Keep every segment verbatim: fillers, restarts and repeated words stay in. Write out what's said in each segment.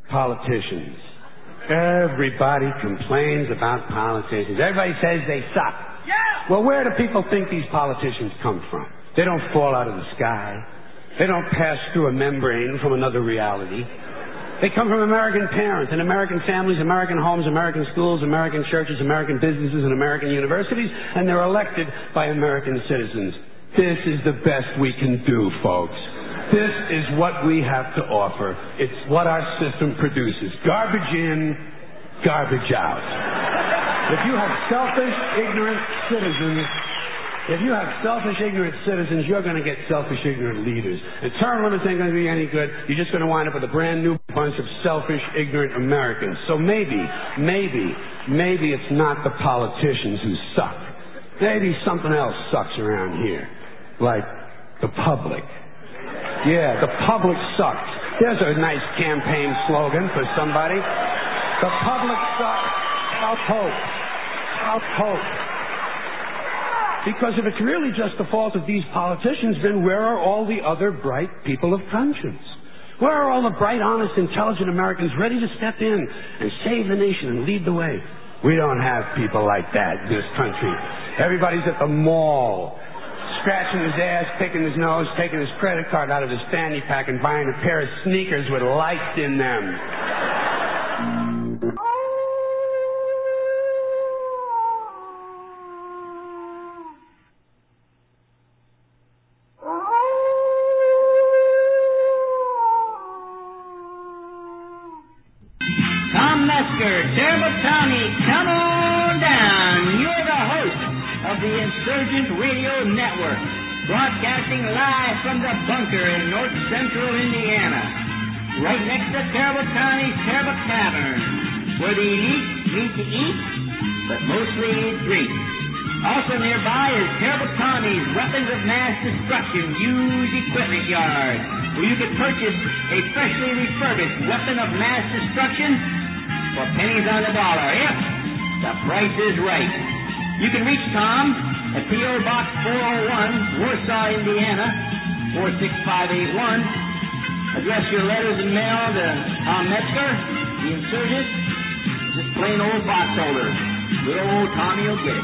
Politicians. Everybody complains about politicians. Everybody says they suck. Yeah! Well, where do people think these politicians come from? They don't fall out of the sky. They don't pass through a membrane from another reality. They come from American parents and American families, American homes, American schools, American churches, American businesses, and American universities, and they're elected by American citizens. This is the best we can do, folks. This is what we have to offer. It's what our system produces. Garbage in, garbage out. If you have selfish, ignorant citizens, if you have selfish, ignorant citizens, you're going to get selfish, ignorant leaders. And term limits ain't going to be any good. You're just going to wind up with a brand new bunch of selfish, ignorant Americans. So maybe, maybe, maybe it's not the politicians who suck. Maybe something else sucks around here. Like the public. Yeah, the public sucks. There's a nice campaign slogan for somebody. The public sucks. I'll hope. I'll hope. Because if it's really just the fault of these politicians, then where are all the other bright people of conscience? Where are all the bright, honest, intelligent Americans ready to step in and save the nation and lead the way? We don't have people like that in this country. Everybody's at the mall, scratching his ass, picking his nose, taking his credit card out of his fanny pack and buying a pair of sneakers with lights in them. Tom Metzger, Terrible Tommy, come on down. You're the host of the Insurgent Radio Network, broadcasting live from the bunker in north central Indiana, right next to Terrible Tommy's Terrible Tavern, where the elite meet to eat, but mostly drink. Also nearby is Terrible Tommy's Weapons of Mass Destruction Used Equipment Yard, where you can purchase a freshly refurbished weapon of mass destruction for pennies on the dollar. Yep, the price is right. You can reach Tom at P O. Box four oh one, Warsaw, Indiana, four six five eight one. Address your letters and mail to Tom Metzger, the Insurgent, just plain old box holder. Good old Tommy will get it.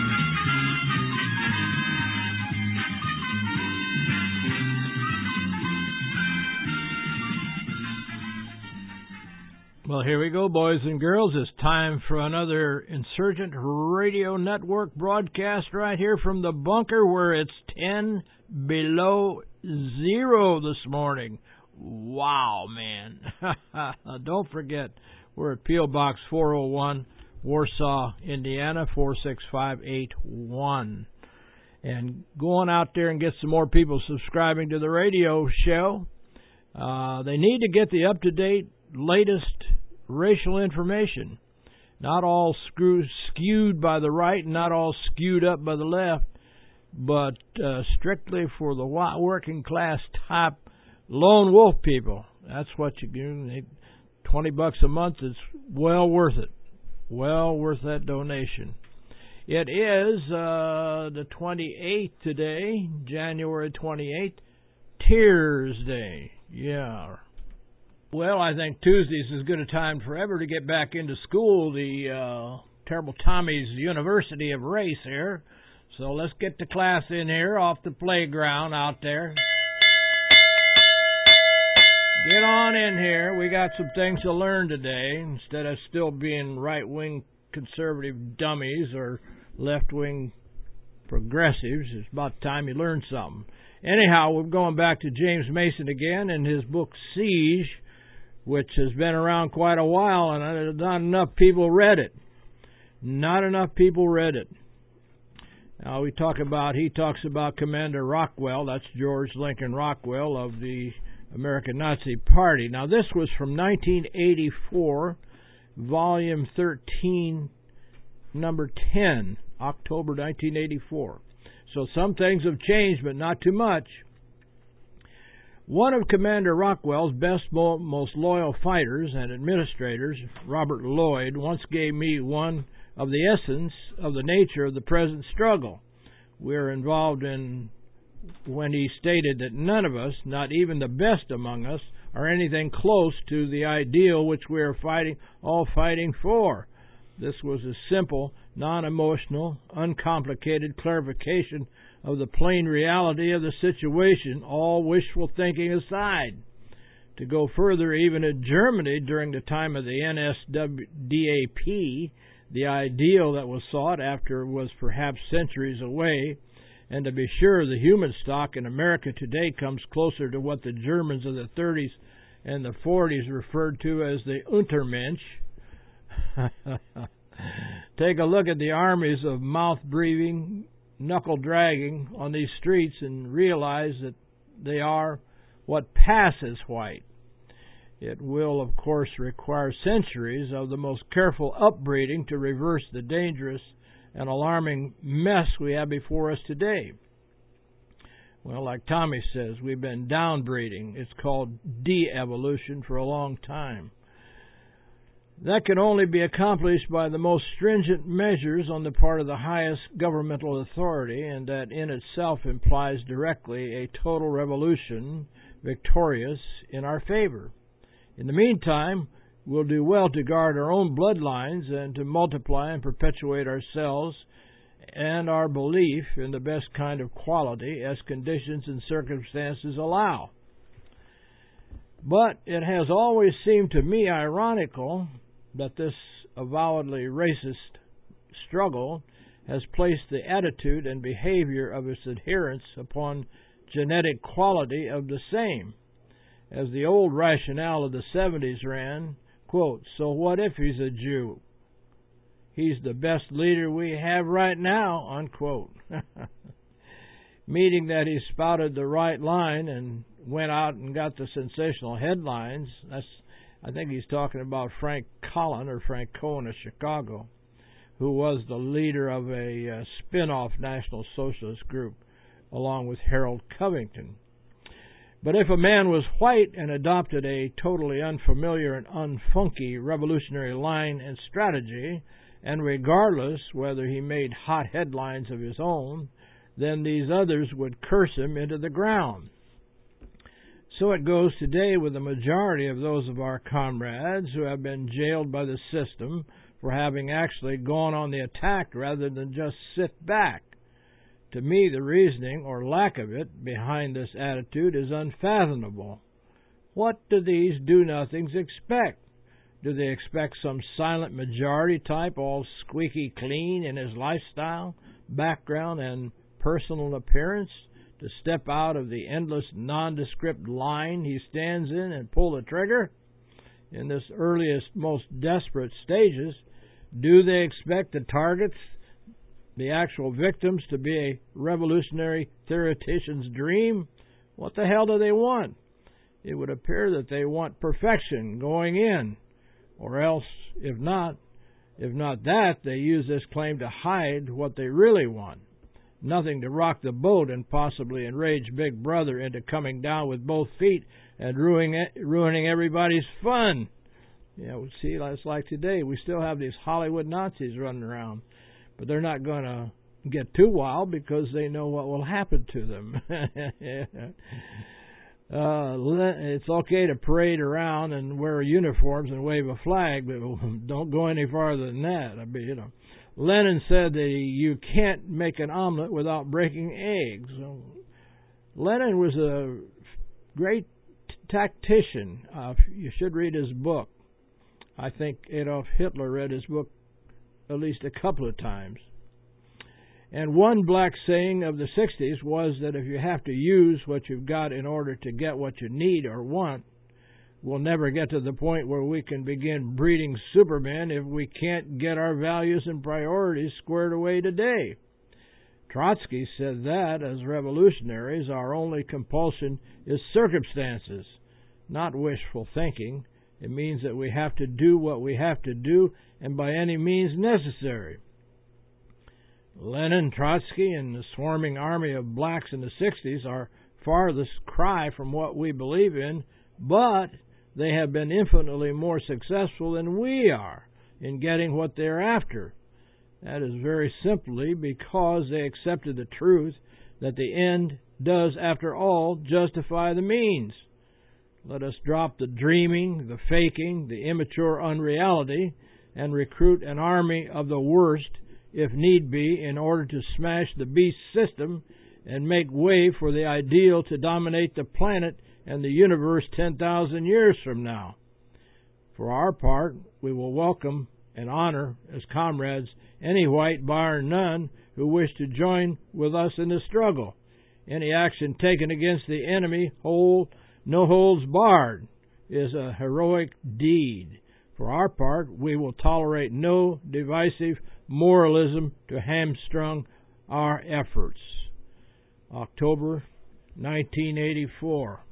Well, here we go, boys and girls. It's time for another Insurgent Radio Network broadcast right here from the bunker where it's ten below zero this morning. Wow, man. Don't forget, we're at P O. Box four oh one, Warsaw, Indiana, four six five eight one. And go on out there and get some more people subscribing to the radio show. Uh, they need to get the up-to-date, latest racial information. Not all screw, skewed by the right and not all skewed up by the left, but uh, strictly for the working class type lone wolf people. That's what you do. twenty bucks a month is well worth it. Well worth that donation. It is uh, the twenty-eighth today, January twenty-eighth, Tears Day. Yeah. Well, I think Tuesday's as good a time forever to get back into school, the uh, Terrible Tommy's University of Race here. So let's get the class in here off the playground out there. Get on in here. We got some things to learn today instead of still being right-wing conservative dummies or left-wing progressives. It's about time you learn something. Anyhow, we're going back to James Mason again in his book Siege, which has been around quite a while, and not enough people read it. Not enough people read it. Now, we talk about, he talks about Commander Rockwell. That's George Lincoln Rockwell of the American Nazi Party. Now, this was from nineteen eighty-four, volume thirteen, number ten, October nineteen eighty-four. So some things have changed, but not too much. One of Commander Rockwell's best, most loyal fighters and administrators, Robert Lloyd, once gave me one of the essence of the nature of the present struggle we're involved in when he stated that none of us, not even the best among us, are anything close to the ideal which we are fighting, all fighting for. This was a simple, non-emotional, uncomplicated clarification of the plain reality of the situation, all wishful thinking aside. To go further, even in Germany during the time of the N S D A P, the ideal that was sought after was perhaps centuries away, and to be sure, the human stock in America today comes closer to what the Germans of the thirties and the forties referred to as the Untermensch. Take a look at the armies of mouth-breathing, knuckle-dragging on these streets and realize that they are what passes white. It will, of course, require centuries of the most careful upbreeding to reverse the dangerous and alarming mess we have before us today. Well, like Tommy says, we've been downbreeding. It's called de-evolution for a long time. That can only be accomplished by the most stringent measures on the part of the highest governmental authority, and that in itself implies directly a total revolution victorious in our favor. In the meantime, we'll do well to guard our own bloodlines and to multiply and perpetuate ourselves and our belief in the best kind of quality as conditions and circumstances allow. But it has always seemed to me ironical that this avowedly racist struggle has placed the attitude and behavior of its adherents upon genetic quality of the same. As the old rationale of the seventies ran, quote, so what if he's a Jew? He's the best leader we have right now, unquote. Meaning that he spouted the right line and went out and got the sensational headlines. That's, I think he's talking about Frank Collin or Frank Cohen of Chicago, who was the leader of a uh, spin-off National Socialist group, along with Harold Covington. But if a man was white and adopted a totally unfamiliar and unfunky revolutionary line and strategy, and regardless whether he made hot headlines of his own, then these others would curse him into the ground. So it goes today with the majority of those of our comrades who have been jailed by the system for having actually gone on the attack rather than just sit back. To me, the reasoning, or lack of it, behind this attitude is unfathomable. What do these do-nothings expect? Do they expect some silent majority type, all squeaky clean in his lifestyle, background, and personal appearance, to step out of the endless nondescript line he stands in and pull the trigger? In this earliest, most desperate stages, do they expect the targets, the actual victims, to be a revolutionary theoretician's dream? What the hell do they want? It would appear that they want perfection going in, or else, if not, if not that, they use this claim to hide what they really want. Nothing to rock the boat and possibly enrage Big Brother into coming down with both feet and ruining ruining everybody's fun. You know, see, it's like today. We still have these Hollywood Nazis running around. But they're not going to get too wild because they know what will happen to them. uh, it's okay to parade around and wear uniforms and wave a flag, but don't go any farther than that. I mean, you know, Lenin said that you can't make an omelet without breaking eggs. So Lenin was a great tactician. Uh, you should read his book. I think Adolf Hitler read his book at least a couple of times. And one black saying of the sixties was that if you have to use what you've got in order to get what you need or want, we'll never get to the point where we can begin breeding supermen if we can't get our values and priorities squared away today. Trotsky said that, as revolutionaries, our only compulsion is circumstances, not wishful thinking. It means that we have to do what we have to do, and by any means necessary. Lenin, Trotsky, and the swarming army of blacks in the sixties are farthest cry from what we believe in, but they have been infinitely more successful than we are in getting what they're after. That is very simply because they accepted the truth that the end does, after all, justify the means. Let us drop the dreaming, the faking, the immature unreality, and recruit an army of the worst, if need be, in order to smash the beast system and make way for the ideal to dominate the planet and the universe ten thousand years from now. For our part, we will welcome and honor as comrades any white, bar none, who wish to join with us in the struggle. Any action taken against the enemy, hold, no holds barred, is a heroic deed. For our part, we will tolerate no divisive moralism to hamstrung our efforts. October nineteen eighty-four.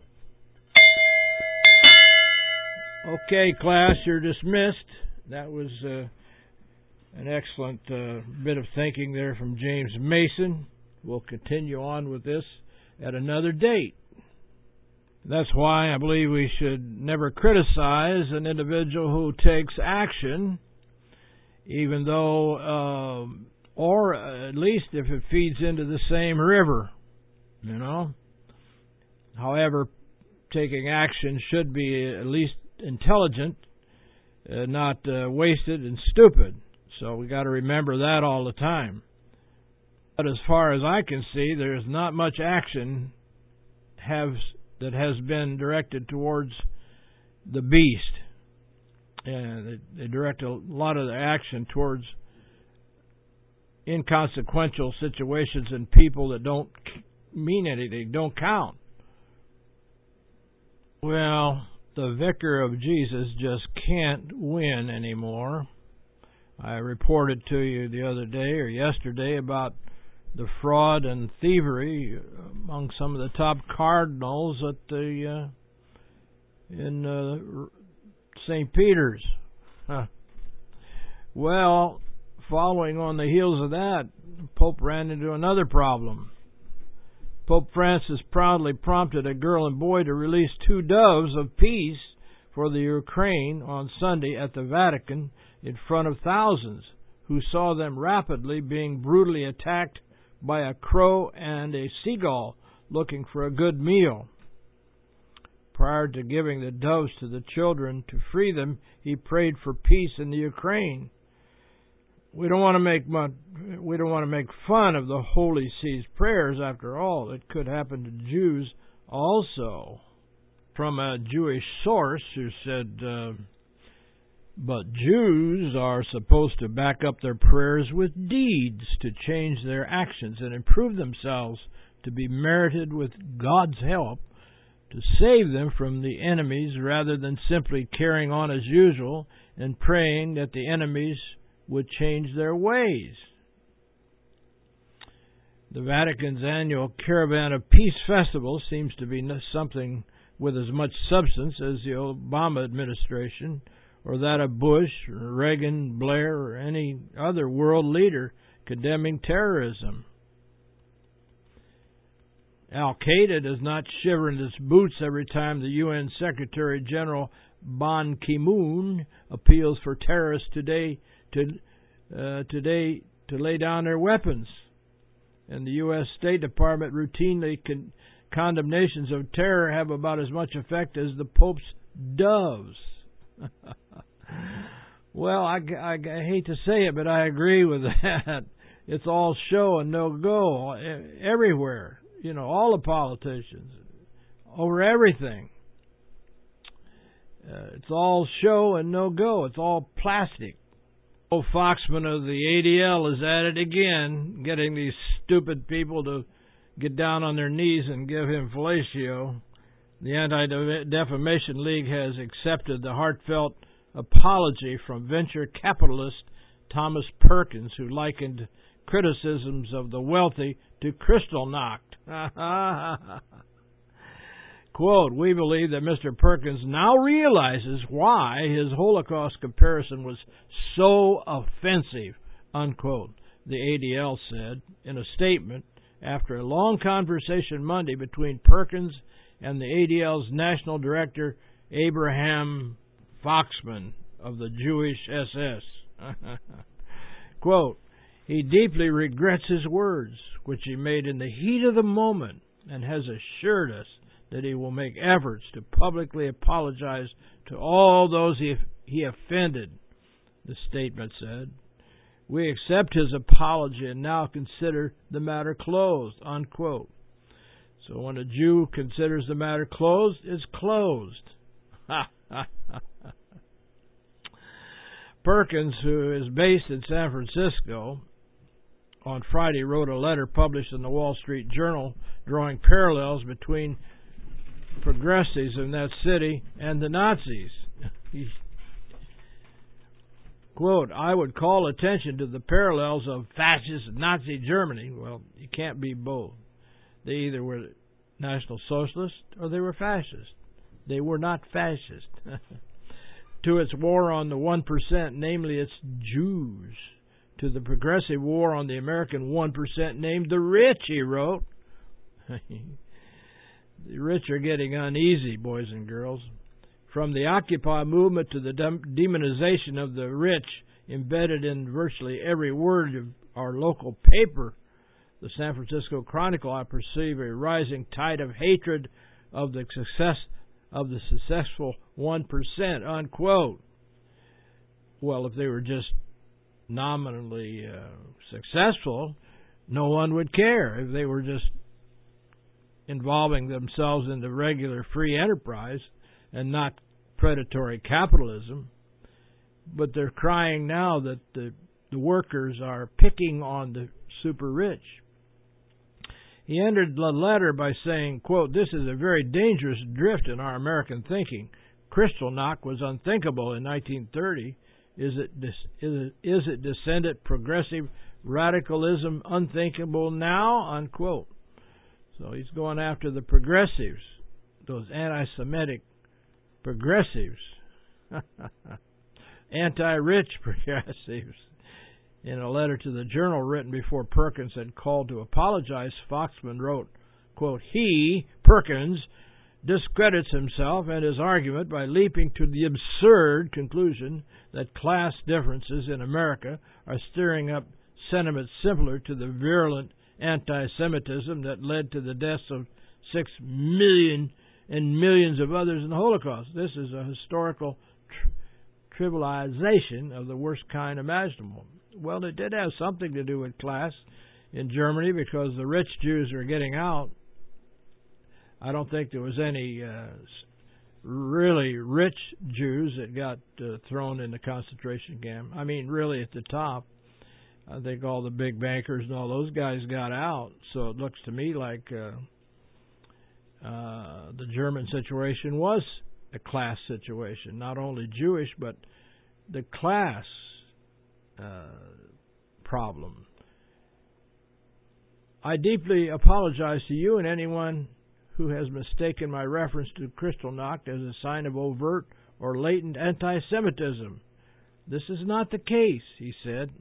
Okay, class, you're dismissed. That was uh, an excellent uh, bit of thinking there from James Mason. We'll continue on with this at another date. That's why I believe we should never criticize an individual who takes action, even though, uh, or at least if it feeds into the same river, you know. However, taking action should be at least intelligent, uh, not uh, wasted and stupid. So we got to remember that all the time. But as far as I can see, there's not much action has, that has been directed towards the beast. And they, they direct a lot of their action towards inconsequential situations and people that don't mean anything, don't count. Well, the vicar of Jesus just can't win anymore. I reported to you the other day or yesterday about the fraud and thievery among some of the top cardinals at the uh, in uh, Saint Peter's. Huh. Well, following on the heels of that, Pope ran into another problem. Pope Francis proudly prompted a girl and boy to release two doves of peace for the Ukraine on Sunday at the Vatican in front of thousands who saw them rapidly being brutally attacked by a crow and a seagull looking for a good meal. Prior to giving the doves to the children to free them, he prayed for peace in the Ukraine. We don't want to make much, we don't want to make fun of the Holy See's prayers. After all, it could happen to Jews also. From a Jewish source who said, uh, but Jews are supposed to back up their prayers with deeds to change their actions and improve themselves to be merited with God's help to save them from the enemies rather than simply carrying on as usual and praying that the enemies would change their ways. The Vatican's annual Caravan of Peace Festival seems to be something with as much substance as the Obama administration or that of Bush, or Reagan, Blair, or any other world leader condemning terrorism. Al-Qaeda does not shiver in its boots every time the U N Secretary General Ban Ki-moon appeals for terrorists today to uh, today to lay down their weapons. And the U S State Department routinely con- condemnations of terror have about as much effect as the Pope's doves. Well, I, I, I hate to say it, but I agree with that. It's all show and no go everywhere. You know, all the politicians, over everything. Uh, it's all show and no go. It's all plastic. Old Foxman of the A D L is at it again, getting these stupid people to get down on their knees and give him fellatio. The Anti-Defamation League has accepted the heartfelt apology from venture capitalist Thomas Perkins, who likened criticisms of the wealthy to Kristallnacht. Quote, we believe that Mister Perkins now realizes why his Holocaust comparison was so offensive, unquote, the A D L said in a statement after a long conversation Monday between Perkins and the A D L's national director, Abraham Foxman of the Jewish S S. Quote, he deeply regrets his words, which he made in the heat of the moment, and has assured us that he will make efforts to publicly apologize to all those he, he offended, the statement said. We accept his apology and now consider the matter closed, unquote. So when a Jew considers the matter closed, it's closed. Perkins, who is based in San Francisco, on Friday wrote a letter published in the Wall Street Journal drawing parallels between progressives in that city and the Nazis. He, quote, I would call attention to the parallels of fascist Nazi Germany. Well, you can't be both. They either were National Socialists or they were fascist. They were not fascist. To its war on the one percent, namely its Jews. To the progressive war on the American one percent named the rich, he wrote. The rich are getting uneasy, boys and girls. From the Occupy movement to the demonization of the rich embedded in virtually every word of our local paper, the San Francisco Chronicle, I perceive a rising tide of hatred of the success of the successful one percent, unquote. Well, if they were just nominally uh, successful, no one would care. If they were just involving themselves in the regular free enterprise and not predatory capitalism. But they're crying now that the, the workers are picking on the super rich. He ended the letter by saying, quote, this is a very dangerous drift in our American thinking. Kristallnacht was unthinkable in nineteen thirty. Is it, is it, is it descendant progressive radicalism unthinkable now? Unquote. So he's going after the progressives, those anti-Semitic progressives, anti-rich progressives. In a letter to the Journal written before Perkins had called to apologize, Foxman wrote, quote, he, Perkins, discredits himself and his argument by leaping to the absurd conclusion that class differences in America are stirring up sentiments similar to the virulent anti-Semitism that led to the deaths of six million and millions of others in the Holocaust. This is a historical tri- trivialization of the worst kind imaginable. Well, it did have something to do with class in Germany because the rich Jews are getting out. I don't think there was any uh, really rich Jews that got uh, thrown in the concentration camp. I mean, really at the top. I think all the big bankers and all those guys got out. So it looks to me like uh, uh, the German situation was a class situation. Not only Jewish, but the class uh, problem. I deeply apologize to you and anyone who has mistaken my reference to Kristallnacht as a sign of overt or latent anti-Semitism. This is not the case, he said.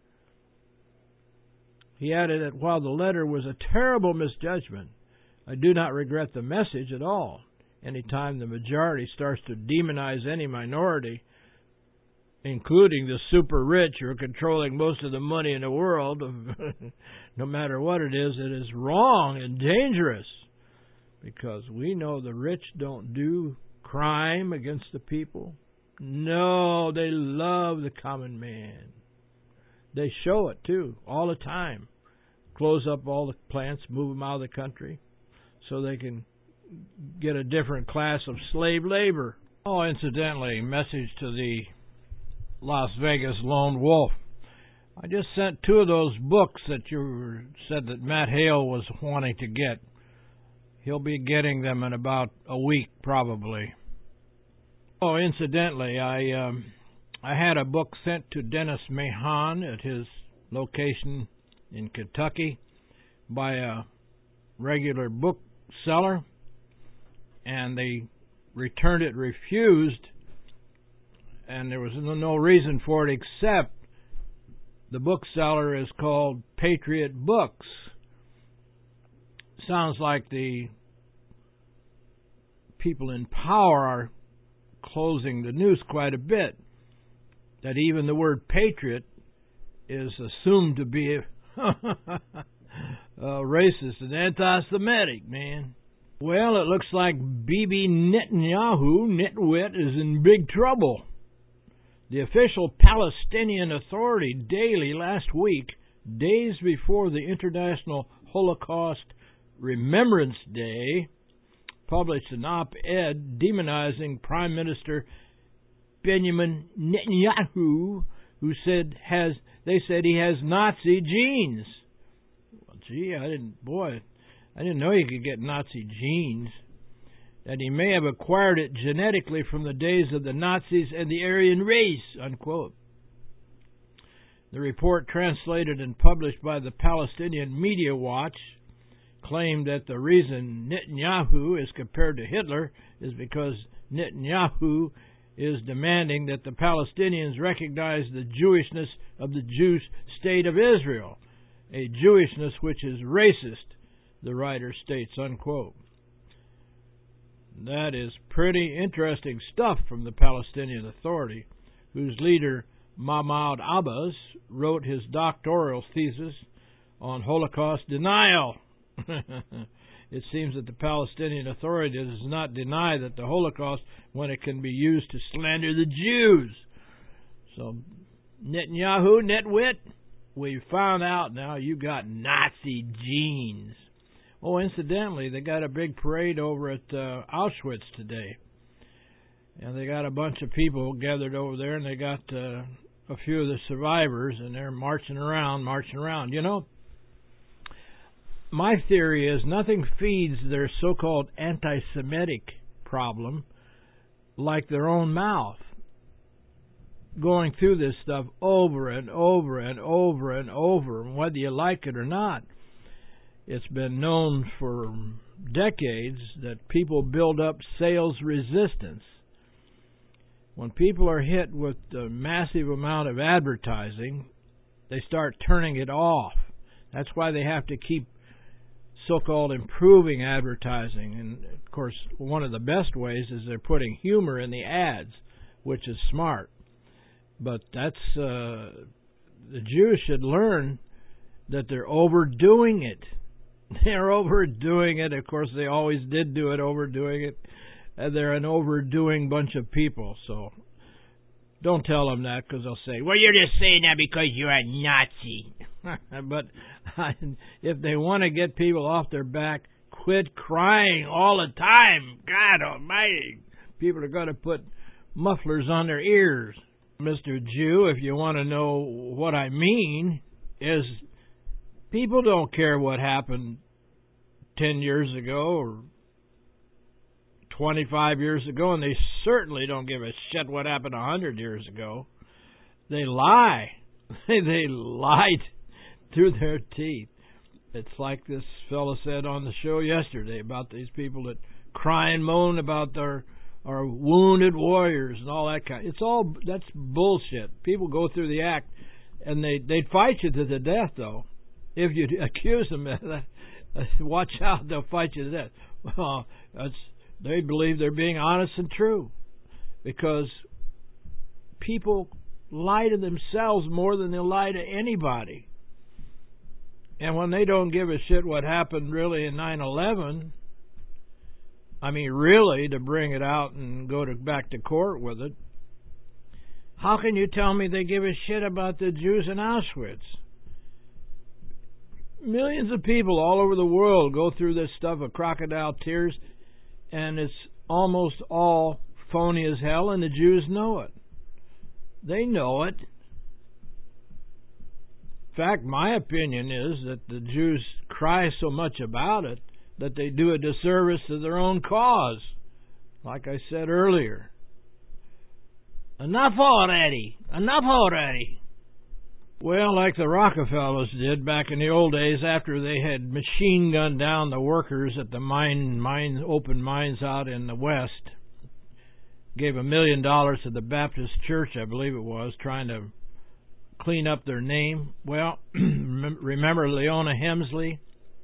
He added that while the letter was a terrible misjudgment, I do not regret the message at all. Any time the majority starts to demonize any minority, including the super rich who are controlling most of the money in the world, no matter what it is, it is wrong and dangerous. Because we know the rich don't do crime against the people. No, they love the common man. They show it, too, all the time. Close up all the plants, move them out of the country so they can get a different class of slave labor. Oh, incidentally, message to the Las Vegas Lone Wolf. I just sent two of those books that you said that Matt Hale was wanting to get. He'll be getting them in about a week, probably. Oh, incidentally, I um, I had a book sent to Dennis Mahan at his location in Kentucky by a regular bookseller, and they returned it refused, and there was no reason for it except the bookseller is called Patriot Books. Sounds like the people in power are closing the news quite a bit, that even the word patriot is assumed to be uh, racist and anti-Semitic, man. Well, it looks like Bibi Netanyahu, nitwit, is in big trouble. The official Palestinian Authority Daily last week, days before the International Holocaust Remembrance Day, published an op-ed demonizing Prime Minister Benjamin Netanyahu, who said has they said he has Nazi genes. Well, gee, I didn't, boy, I didn't know you could get Nazi genes. That he may have acquired it genetically from the days of the Nazis and the Aryan race, unquote. The report, translated and published by the Palestinian Media Watch, claimed that the reason Netanyahu is compared to Hitler is because Netanyahu is demanding that the Palestinians recognize the Jewishness of the Jewish state of Israel, a Jewishness which is racist, the writer states, unquote. That is pretty interesting stuff from the Palestinian Authority, whose leader, Mahmoud Abbas, wrote his doctoral thesis on Holocaust denial. It seems that the Palestinian Authority does not deny that the Holocaust when it can be used to slander the Jews. So, Netanyahu, nitwit, we found out now you got Nazi genes. Oh, incidentally, they got a big parade over at uh, Auschwitz today. And they got a bunch of people gathered over there, and they got uh, a few of the survivors, and they're marching around, marching around. You know, my theory is nothing feeds their so-called anti-Semitic problem like their own mouth. Going through this stuff over and over and over and over, whether you like it or not. It's been known for decades that people build up sales resistance. When people are hit with a massive amount of advertising, they start turning it off. That's why they have to keep so-called improving advertising. And, of course, one of the best ways is they're putting humor in the ads, which is smart. But that's uh, the Jews should learn that they're overdoing it. They're overdoing it. Of course, they always did do it, overdoing it. And they're an overdoing bunch of people. So don't tell them that, because they'll say, well, you're just saying that because you're a Nazi. But I, if they want to get people off their back, quit crying all the time. God almighty. People are going to put mufflers on their ears. Mister Jew, if you want to know what I mean, is people don't care what happened ten years ago or twenty-five years ago, and they certainly don't give a shit what happened one hundred years ago. They lie. They lied through their teeth. It's like this fellow said on the show yesterday about these people that cry and moan about their our wounded warriors and all that kind. It's all, that's bullshit. People go through the act, and they they'd fight you to the death, though. If you accuse them of that, watch out, they'll fight you to death. Well, that's, they believe they're being honest and true, because people lie to themselves more than they'll lie to anybody. And when they don't give a shit what happened really in nine eleven, I mean, really, to bring it out and go to back to court with it, how can you tell me they give a shit about the Jews in Auschwitz? Millions of people all over the world go through this stuff of crocodile tears, and it's almost all phony as hell, and the Jews know it. They know it. In fact, my opinion is that the Jews cry so much about it that they do a disservice to their own cause, like I said earlier. Enough already! Enough already! Well, like the Rockefellers did back in the old days after they had machine gunned down the workers at the mine, mine, open mines out in the West, gave a million dollars to the Baptist Church, I believe it was, trying to clean up their name. Well, remember Leona Hemsley,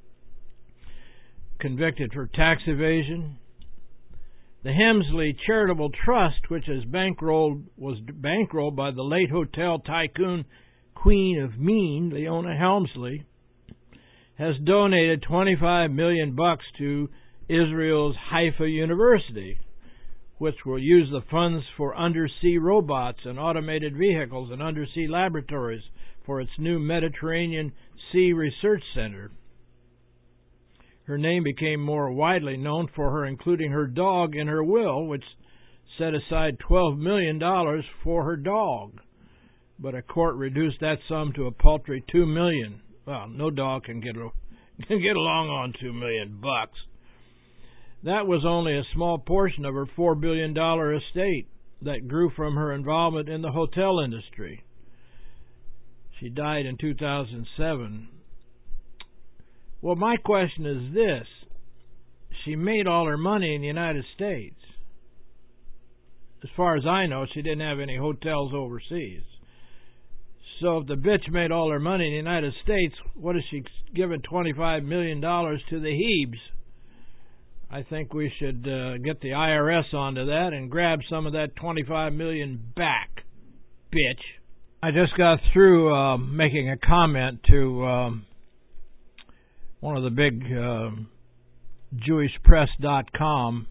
convicted for tax evasion? The Hemsley Charitable Trust, which is bankrolled, was bankrolled by the late hotel tycoon Queen of Mean, Leona Helmsley, has donated twenty-five million bucks to Israel's Haifa University, which will use the funds for undersea robots and automated vehicles and undersea laboratories for its new Mediterranean Sea Research Center. Her name became more widely known for her including her dog in her will, which set aside twelve million dollars for her dog. But a court reduced that sum to a paltry two million dollars. Well, no dog can get, a, can get along on two million bucks. That was only a small portion of her four billion dollars estate that grew from her involvement in the hotel industry. She died in two thousand seven. Well, my question is this. She made all her money in the United States. As far as I know, she didn't have any hotels overseas. So if the bitch made all her money in the United States, what is she giving twenty-five million dollars to the Hebes? I think we should uh, get the I R S onto that and grab some of that twenty-five million dollars back, bitch. I just got through uh, making a comment to um, one of the big uh, Jewish Press dot com.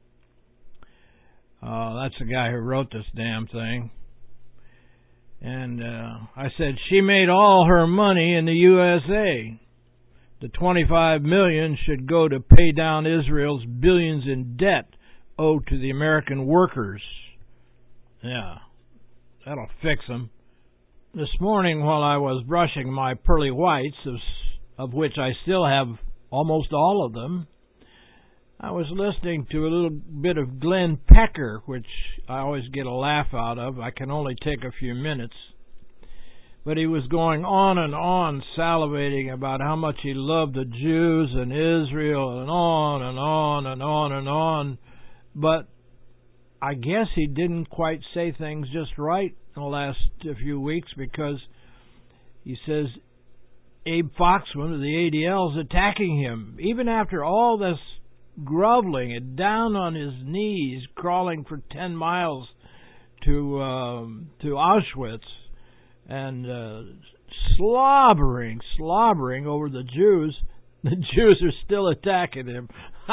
Uh, that's the guy who wrote this damn thing. And uh, I said, she made all her money in the U S A. The twenty-five million dollars should go to pay down Israel's billions in debt owed to the American workers. Yeah, that'll fix them. This morning, while I was brushing my pearly whites, of, of which I still have almost all of them, I was listening to a little bit of Glenn Pecker, which I always get a laugh out of. I can only take a few minutes. But he was going on and on salivating about how much he loved the Jews and Israel and on and on and on and on. But I guess he didn't quite say things just right in the last few weeks, because he says Abe Foxman of the A D L is attacking him. Even after all this groveling and down on his knees, crawling for ten miles to um, to Auschwitz, and uh, slobbering, slobbering over the Jews, the Jews are still attacking him.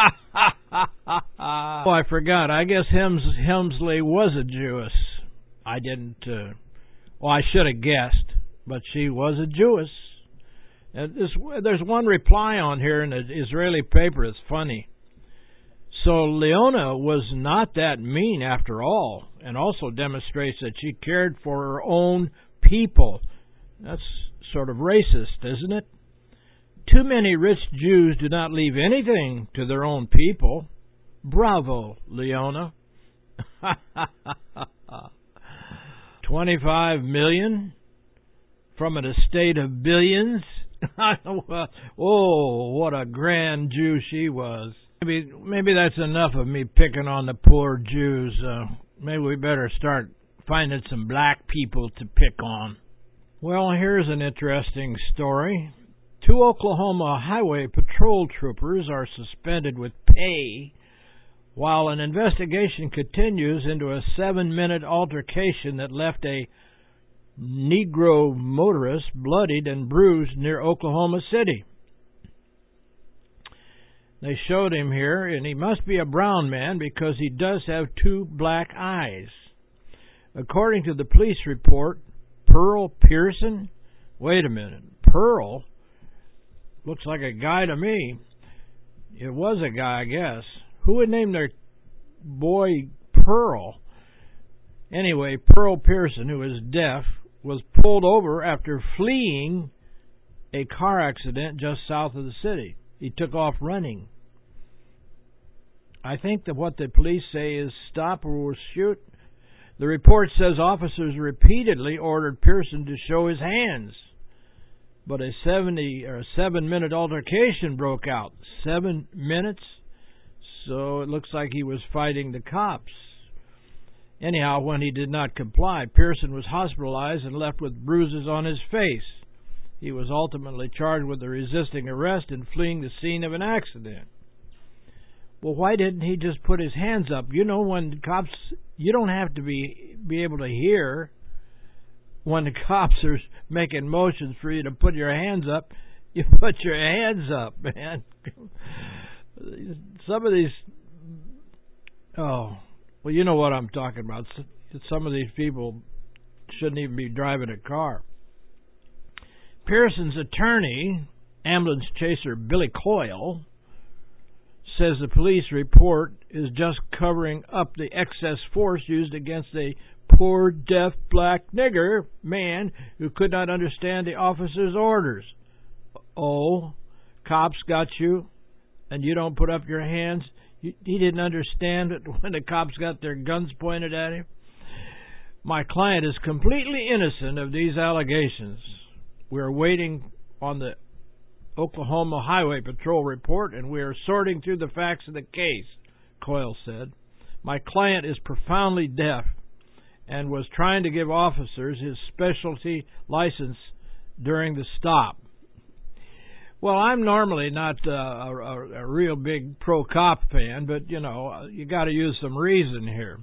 Oh, I forgot. I guess Hems, Hemsley was a Jewess. I didn't. Uh, well, I should have guessed, but she was a Jewess. And this, there's one reply on here in the Israeli paper. It's funny. So Leona was not that mean after all, and also demonstrates that she cared for her own people. That's sort of racist, isn't it? Too many rich Jews do not leave anything to their own people. Bravo, Leona. twenty-five million from an estate of billions? Oh, what a grand Jew she was. Maybe, maybe that's enough of me picking on the poor Jews. Uh, maybe we better start finding some black people to pick on. Well, here's an interesting story. Two Oklahoma highway patrol troopers are suspended with pay while an investigation continues into a seven-minute altercation that left a Negro motorist bloodied and bruised near Oklahoma City. They showed him here, and he must be a brown man because he does have two black eyes. According to the police report, Pearl Pearson? Wait a minute. Pearl? Looks like a guy to me. It was a guy, I guess. Who would name their boy Pearl? Anyway, Pearl Pearson, who is deaf, was pulled over after fleeing a car accident just south of the city. He took off running. I think that what the police say is stop or we'll shoot. The report says officers repeatedly ordered Pearson to show his hands. But a seventy or a seven minute altercation broke out. Seven minutes? So it looks like he was fighting the cops. Anyhow, when he did not comply, Pearson was hospitalized and left with bruises on his face. He was ultimately charged with resisting arrest and fleeing the scene of an accident. Well, why didn't he just put his hands up? You know, when cops, you don't have to be be able to hear when the cops are making motions for you to put your hands up. You put your hands up, man. some of these, oh, well, you know what I'm talking about. Some of these people shouldn't even be driving a car. Pearson's attorney, ambulance chaser Billy Coyle, says the police report is just covering up the excess force used against a poor, deaf, black nigger man who could not understand the officer's orders. Oh, cops got you, and you don't put up your hands? He didn't understand it when the cops got their guns pointed at him? My client is completely innocent of these allegations. We are waiting on the Oklahoma Highway Patrol report, and we are sorting through the facts of the case, Coyle said. My client is profoundly deaf and was trying to give officers his specialty license during the stop. Well, I'm normally not uh, a, a real big pro-cop fan, but, you know, you got to use some reason here.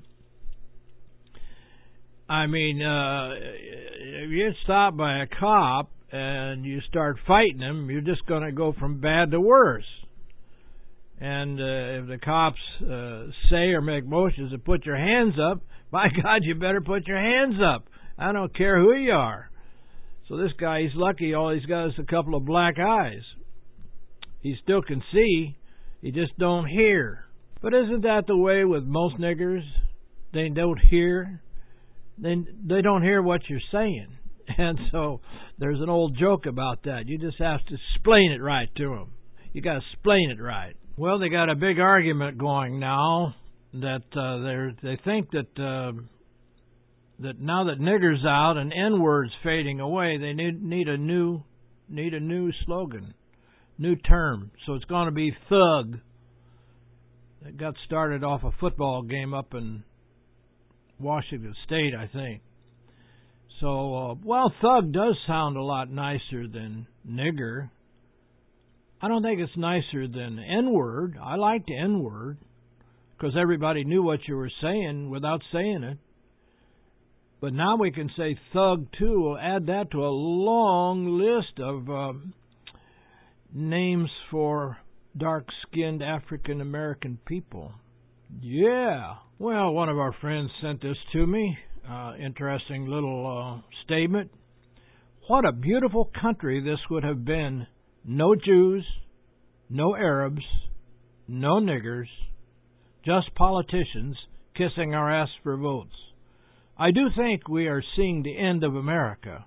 I mean, uh, if you get stopped by a cop and you start fighting him, you're just going to go from bad to worse. And uh, if the cops uh, say or make motions to put your hands up, by God, you better put your hands up. I don't care who you are. So this guy, he's lucky. All he's got is a couple of black eyes. He still can see. He just don't hear. But isn't that the way with most niggers? They don't hear. They, they don't hear what you're saying. And so there's an old joke about that. You just have to explain it right to them. You got to explain it right. Well, they got a big argument going now that uh, they they think that uh, that now that nigger's out and N-word's fading away, they need need a new need a new slogan, new term. So it's going to be thug. It got started off a football game up in Washington State, I think. So, uh, well, thug does sound a lot nicer than nigger. I don't think it's nicer than N-word. I liked N-word because everybody knew what you were saying without saying it. But now we can say thug, too. We'll add that to a long list of um, names for dark-skinned African-American people. Yeah. Well, one of our friends sent this to me. Uh, interesting little uh, statement. What a beautiful country this would have been. No Jews, no Arabs, no niggers, just politicians kissing our ass for votes. I do think we are seeing the end of America.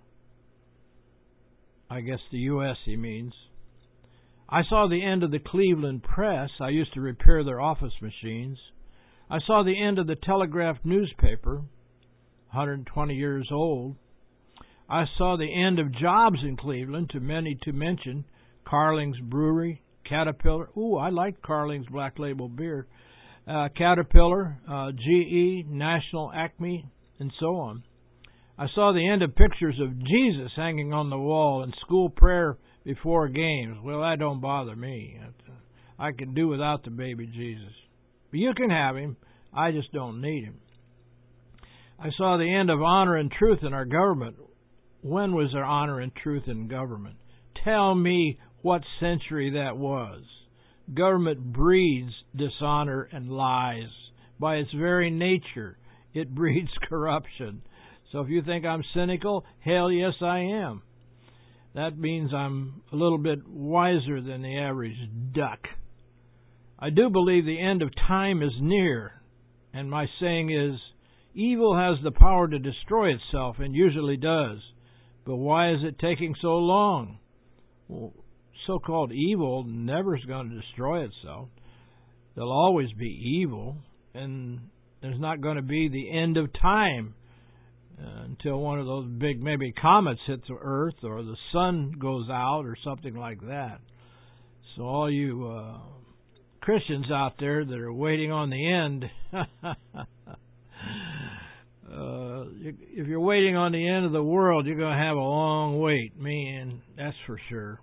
I guess the U S he means. I saw the end of the Cleveland Press. I used to repair their office machines. I saw the end of the Telegraph newspaper, one hundred twenty years old. I saw the end of jobs in Cleveland, too many to mention. Carling's Brewery, Caterpillar. Ooh, I like Carling's Black Label beer. Uh, Caterpillar, uh, G E, National Acme, and so on. I saw the end of pictures of Jesus hanging on the wall and school prayer before games. Well, that don't bother me. I can do without the baby Jesus. But you can have him. I just don't need him. I saw the end of honor and truth in our government. When was there honor and truth in government? Tell me what century that was. Government breeds dishonor and lies. By its very nature, it breeds corruption. So if you think I'm cynical, hell yes I am. That means I'm a little bit wiser than the average duck. I do believe the end of time is near, and my saying is, evil has the power to destroy itself, and usually does. But why is it taking so long? Well, so-called evil never is going to destroy itself. There'll always be evil, and there's not going to be the end of time uh, until one of those big, maybe comets hit the Earth or the sun goes out or something like that. So all you uh, Christians out there that are waiting on the end, uh, if you're waiting on the end of the world, you're going to have a long wait, man, that's for sure.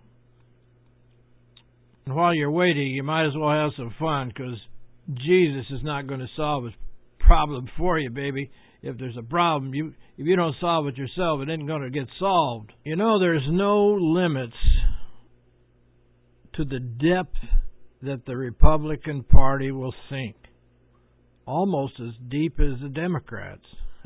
And while you're waiting, you might as well have some fun, because Jesus is not going to solve his problem for you, baby. If there's a problem, you if you don't solve it yourself, it ain't going to get solved. You know, there's no limits to the depth that the Republican Party will sink, almost as deep as the Democrats.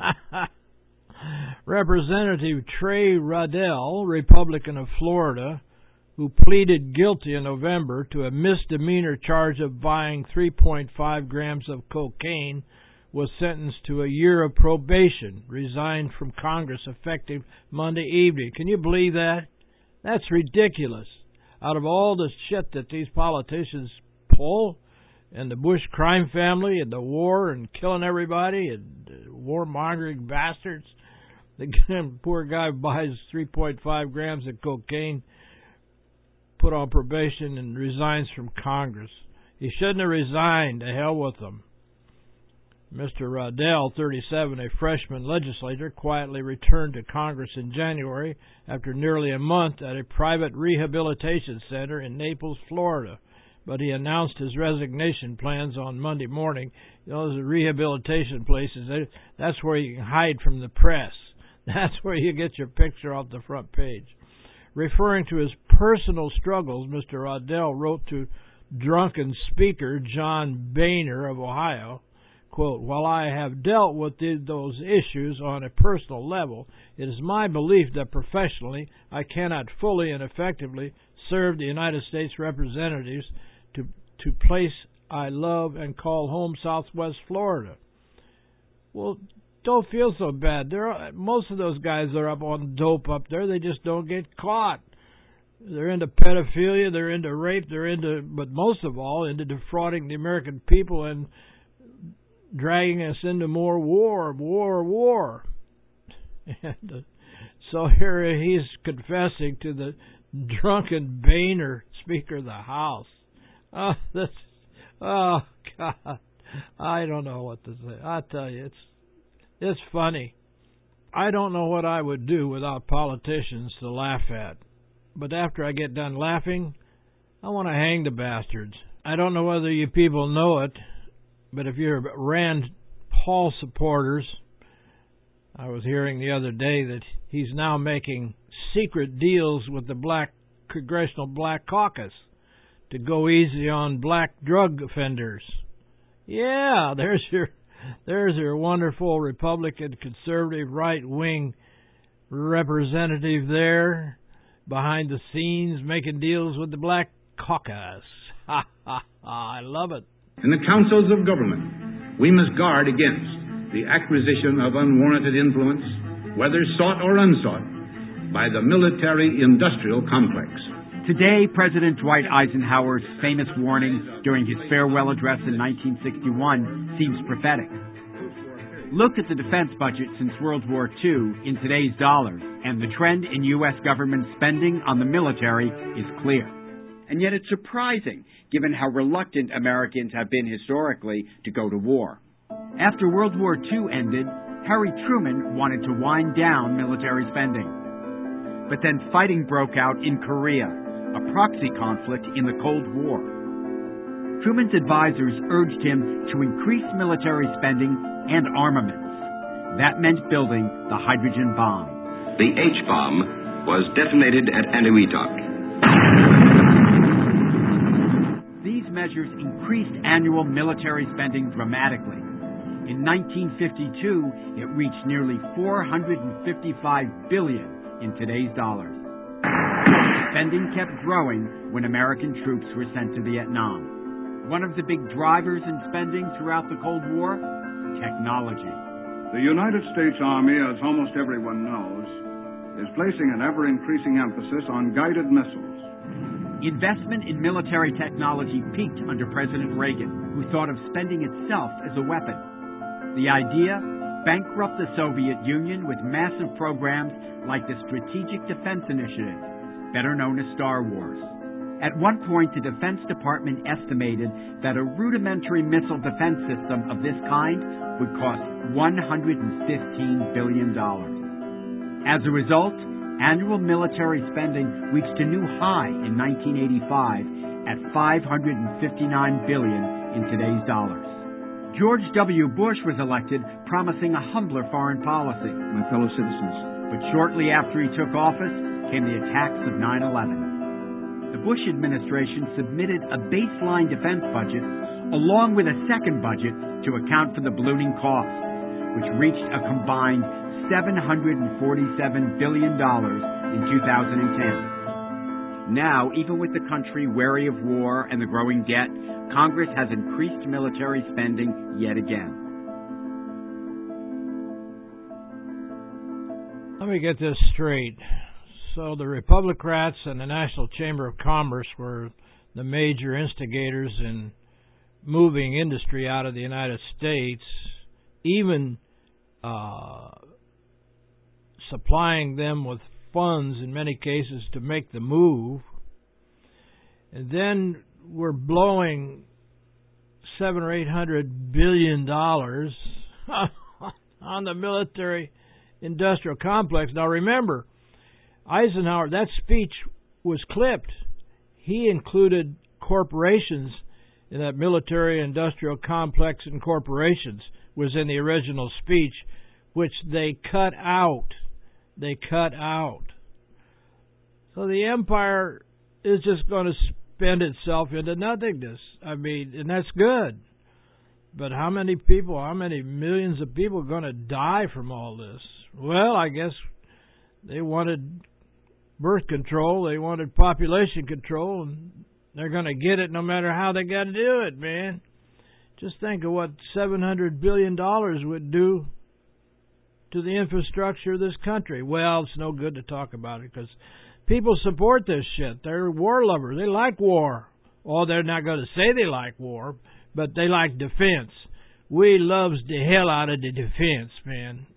Representative Trey Radell, Republican of Florida, who pleaded guilty in November to a misdemeanor charge of buying three point five grams of cocaine, was sentenced to a year of probation, resigned from Congress effective Monday evening. Can you believe that? That's ridiculous. Out of all the shit that these politicians pull, and the Bush crime family, and the war, and killing everybody, and warmongering bastards, the poor guy buys three point five grams of cocaine, put on probation, and resigns from Congress. He shouldn't have resigned. To hell with him. Mister Radell, thirty-seven, a freshman legislator, quietly returned to Congress in January after nearly a month at a private rehabilitation center in Naples, Florida. But he announced his resignation plans on Monday morning. You know, those rehabilitation places, they, that's where you can hide from the press. That's where you get your picture off the front page. Referring to his personal struggles, Mister Radell wrote to drunken speaker John Boehner of Ohio, quote, "While I have dealt with the, those issues on a personal level, it is my belief that professionally I cannot fully and effectively serve the United States representatives to to place I love and call home Southwest Florida." Well, don't feel so bad. They're, most of those guys are up on dope up there. They just don't get caught. They're into pedophilia, they're into rape, they're into, but most of all, into defrauding the American people and dragging us into more war, war, war. And uh, so here he's confessing to the drunken Boehner, Speaker of the House. Oh, that's, oh God, I don't know what to say. I tell you, it's it's funny. I don't know what I would do without politicians to laugh at. But after I get done laughing, I want to hang the bastards. I don't know whether you people know it, but if you're Rand Paul supporters, I was hearing the other day that he's now making secret deals with the Black Congressional Black Caucus to go easy on black drug offenders. Yeah, there's your there's your wonderful Republican conservative right-wing representative there behind the scenes making deals with the Black Caucus. Ha ha ha, I love it. In the councils of government, we must guard against the acquisition of unwarranted influence, whether sought or unsought, by the military-industrial complex. Today, President Dwight Eisenhower's famous warning during his farewell address in nineteen sixty-one seems prophetic. Look at the defense budget since World War Two in today's dollars, and the trend in U S government spending on the military is clear. And yet it's surprising, given how reluctant Americans have been historically to go to war. After World War Two ended, Harry Truman wanted to wind down military spending. But then fighting broke out in Korea, a proxy conflict in the Cold War. Truman's advisors urged him to increase military spending and armaments. That meant building the hydrogen bomb. The H-bomb was detonated at Eniwetok. These measures increased annual military spending dramatically. In nineteen fifty-two, it reached nearly four hundred fifty-five billion dollars in today's dollars. Spending kept growing when American troops were sent to Vietnam. One of the big drivers in spending throughout the Cold War? Technology. The United States Army, as almost everyone knows, is placing an ever-increasing emphasis on guided missiles. Investment in military technology peaked under President Reagan, who thought of spending itself as a weapon. The idea? Bankrupt the Soviet Union with massive programs like the Strategic Defense Initiative, better known as Star Wars. At one point, the Defense Department estimated that a rudimentary missile defense system of this kind would cost one hundred fifteen billion dollars. As a result, annual military spending reached a new high in nineteen eighty-five at five hundred fifty-nine billion dollars in today's dollars. George W. Bush was elected, promising a humbler foreign policy. My fellow citizens, But shortly after he took office came the attacks of nine eleven. the Bush administration submitted a baseline defense budget along with a second budget to account for the ballooning cost, which reached a combined seven hundred forty-seven billion dollars in two thousand ten. Now, even with the country wary of war and the growing debt, Congress has increased military spending yet again. Let me get this straight. So the Republicans and the National Chamber of Commerce were the major instigators in moving industry out of the United States, even uh, supplying them with funds in many cases to make the move. And then we're blowing seven or eight hundred billion dollars on the military industrial complex. Now remember, Eisenhower, that speech was clipped. He included corporations in that military industrial complex, and corporations was in the original speech, which they cut out. They cut out. So the empire is just going to spend itself into nothingness. I mean, and that's good. But how many people, how many millions of people are going to die from all this? Well, I guess they wanted birth control, they wanted population control, and they're going to get it no matter how they got to do it, man. Just think of what seven hundred billion dollars would do to the infrastructure of this country. Well, it's no good to talk about it because people support this shit. They're war lovers. They like war. Well, they're not going to say they like war, but they like defense. We loves the hell out of the defense, man.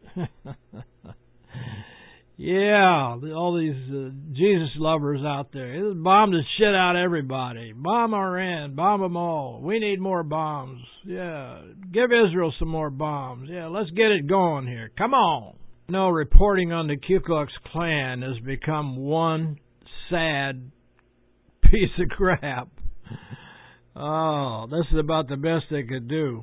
Yeah, all these uh, Jesus lovers out there. Just bomb the shit out of everybody. Bomb Iran. Bomb them all. We need more bombs. Yeah, give Israel some more bombs. Yeah, let's get it going here. Come on. No, reporting on the Ku Klux Klan has become one sad piece of crap. Oh, this is about the best they could do.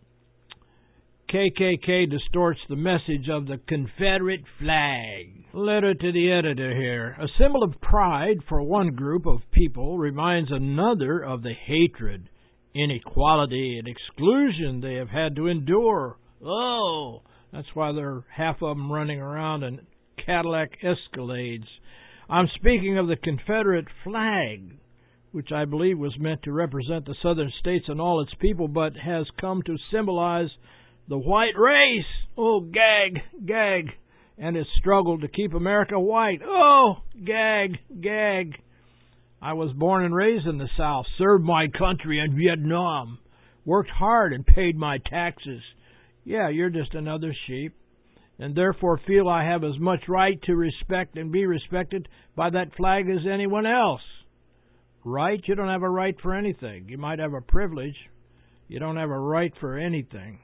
K K K distorts the message of the Confederate flag. Letter to the editor here. A symbol of pride for one group of people reminds another of the hatred, inequality, and exclusion they have had to endure. Oh, that's why there are half of them running around in Cadillac Escalades. I'm speaking of the Confederate flag, which I believe was meant to represent the southern states and all its people, but has come to symbolize the white race. Oh, gag, gag. And its struggle to keep America white. Oh, gag, gag. I was born and raised in the South, served my country in Vietnam, worked hard and paid my taxes. Yeah, you're just another sheep, and therefore feel I have as much right to respect and be respected by that flag as anyone else. Right? You don't have a right for anything. You might have a privilege. You don't have a right for anything.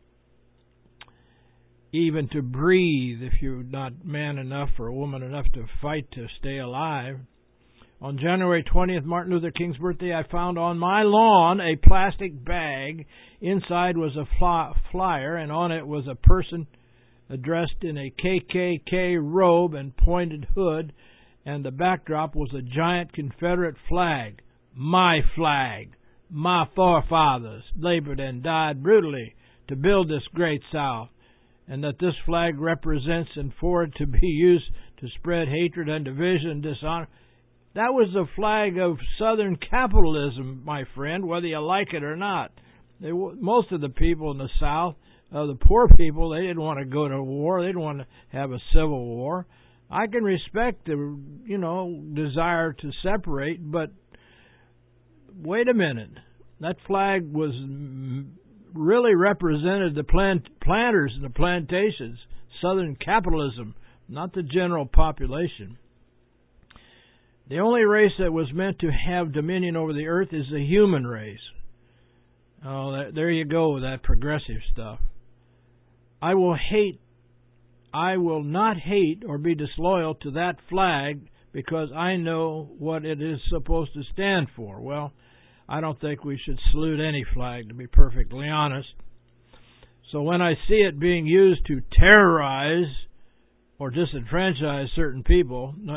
Even to breathe, if you're not man enough or woman enough to fight to stay alive. On January twentieth, Martin Luther King's birthday, I found on my lawn a plastic bag. Inside was a fly- flyer, and on it was a person dressed in a K K K robe and pointed hood, and the backdrop was a giant Confederate flag. My flag. My forefathers labored and died brutally to build this great South, and that this flag represents and for it to be used to spread hatred and division and dishonor. That was the flag of Southern capitalism, my friend, whether you like it or not. They, most of the people in the South, uh, the poor people, they didn't want to go to war. They didn't want to have a civil war. I can respect the, you know, desire to separate, but wait a minute. That flag was really represented the plant, planters and the plantations, Southern capitalism, not the general population. The only race that was meant to have dominion over the earth is the human race. Oh, that, there you go with that progressive stuff. I will hate, I will not hate or be disloyal to that flag because I know what it is supposed to stand for. Well, I don't think we should salute any flag, to be perfectly honest. So when I see it being used to terrorize or disenfranchise certain people,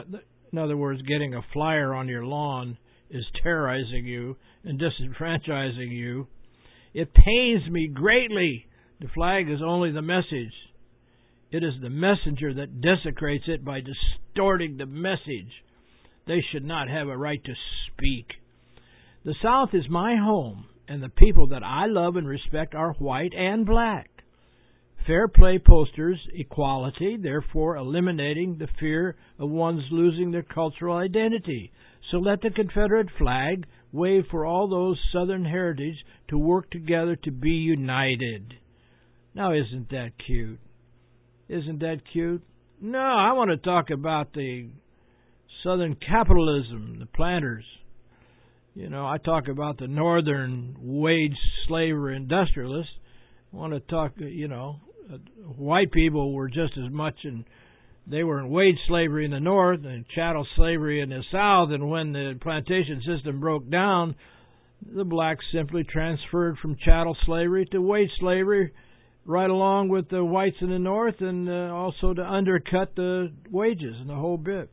In other words, getting a flyer on your lawn is terrorizing you and disenfranchising you. It pains me greatly. The flag is only the message. It is the messenger that desecrates it by distorting the message. They should not have a right to speak. The South is my home, and the people that I love and respect are white and black. Fair play posters, equality, therefore eliminating the fear of one's losing their cultural identity. So let the Confederate flag wave for all those Southern heritage to work together to be united. Now, isn't that cute? Isn't that cute? No, I want to talk about the Southern capitalism, the planters. You know, I talk about the Northern wage slavery industrialists. I want to talk, you know, uh, white people were just as much in, they were in wage slavery in the North and chattel slavery in the South, and when the plantation system broke down, the blacks simply transferred from chattel slavery to wage slavery right along with the whites in the North, and uh, also to undercut the wages and the whole bit.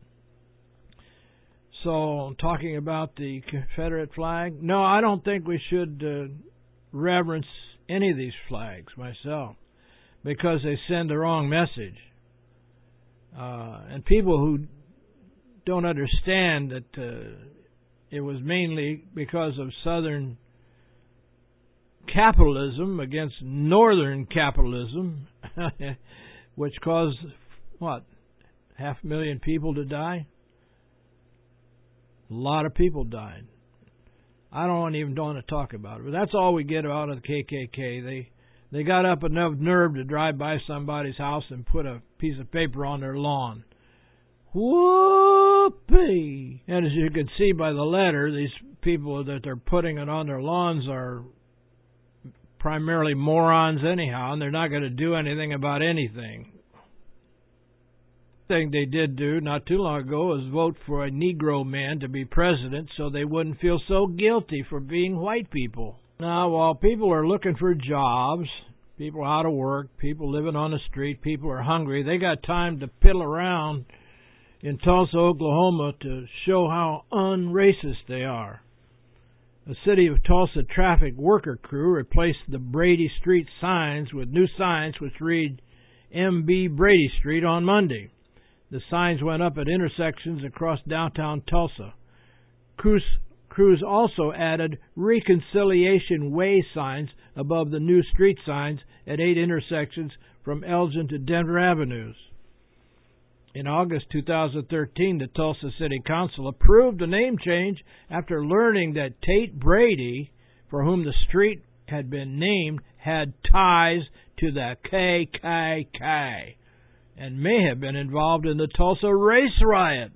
So, talking about the Confederate flag, no, I don't think we should uh, reverence any of these flags myself, because they send the wrong message. Uh, and people who don't understand that uh, it was mainly because of Southern capitalism against Northern capitalism, which caused, what, half a million people to die? A lot of people died. I don't even want to talk about it, but that's all we get out of the K K K. They they got up enough nerve to drive by somebody's house and put a piece of paper on their lawn. Whoopee! And as you can see by the letter, these people that they're putting it on their lawns are primarily morons anyhow, and they're not going to do anything about anything. Thing they did do not too long ago was vote for a Negro man to be president so they wouldn't feel so guilty for being white people. Now, while people are looking for jobs, people out of work, people living on the street, people are hungry, they got time to piddle around in Tulsa, Oklahoma to show how un-racist they are. The City of Tulsa traffic worker crew replaced the Brady Street signs with new signs which read M B Brady Street on Monday. The signs went up at intersections across downtown Tulsa. Crews, crews also added Reconciliation Way signs above the new street signs at eight intersections from Elgin to Denver Avenues. In August two thousand thirteen, the Tulsa City Council approved the name change after learning that Tate Brady, for whom the street had been named, had ties to the K K K. And may have been involved in the Tulsa race riot.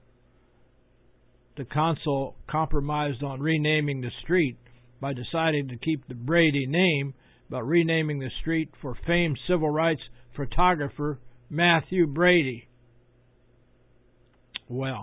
The council compromised on renaming the street by deciding to keep the Brady name, but renaming the street for famed civil rights photographer Matthew Brady. Well,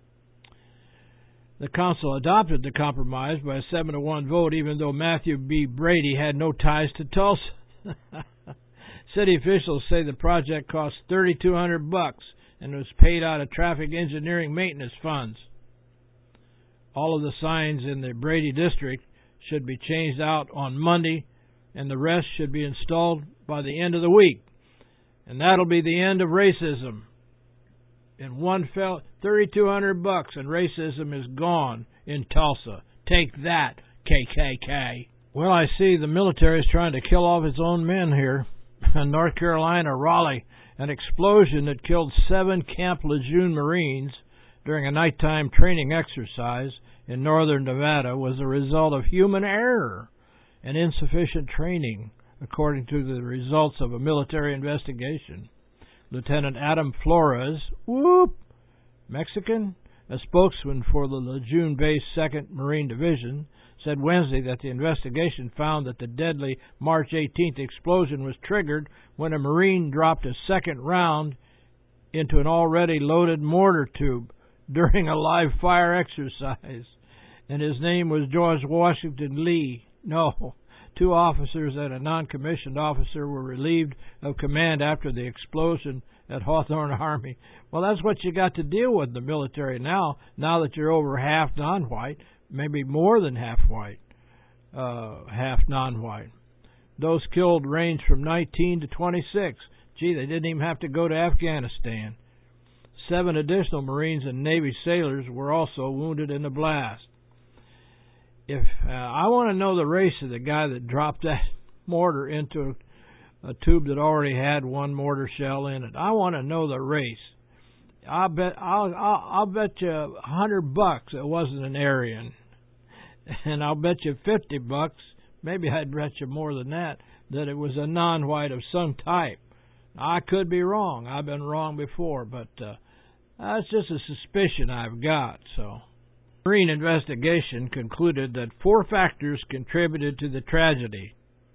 the council adopted the compromise by a seven to one vote, even though Matthew B. Brady had no ties to Tulsa. City officials say the project cost thirty-two hundred bucks and was paid out of traffic engineering maintenance funds. All of the signs in the Brady district should be changed out on Monday, and the rest should be installed by the end of the week. And that'll be the end of racism. In one fell, thirty-two hundred bucks, and racism is gone in Tulsa. Take that, K K K. Well, I see the military is trying to kill off its own men here. In North Carolina, Raleigh, an explosion that killed seven Camp Lejeune Marines during a nighttime training exercise in northern Nevada was a result of human error and insufficient training, according to the results of a military investigation. Lieutenant Adam Flores, whoop, Mexican, a spokesman for the Lejeune-based second Marine Division, said Wednesday that the investigation found that the deadly March eighteenth explosion was triggered when a Marine dropped a second round into an already loaded mortar tube during a live fire exercise, and his name was George Washington Lee. No, two officers and a non-commissioned officer were relieved of command after the explosion at Hawthorne Army. Well, that's what you got to deal with in the military now, now that you're over half non-white, maybe more than half white, uh, half non-white. Those killed ranged from nineteen to twenty-six. Gee, they didn't even have to go to Afghanistan. Seven additional Marines and Navy sailors were also wounded in the blast. If uh, I want to know the race of the guy that dropped that mortar into a, a tube that already had one mortar shell in it. I want to know the race. I bet I'll I'll, I'll bet you a hundred bucks it wasn't an Aryan, and I'll bet you fifty bucks. Maybe I'd bet you more than that that it was a non-white of some type. I could be wrong. I've been wrong before, but uh, that's just a suspicion I've got. So, Marine investigation concluded that four factors contributed to the tragedy: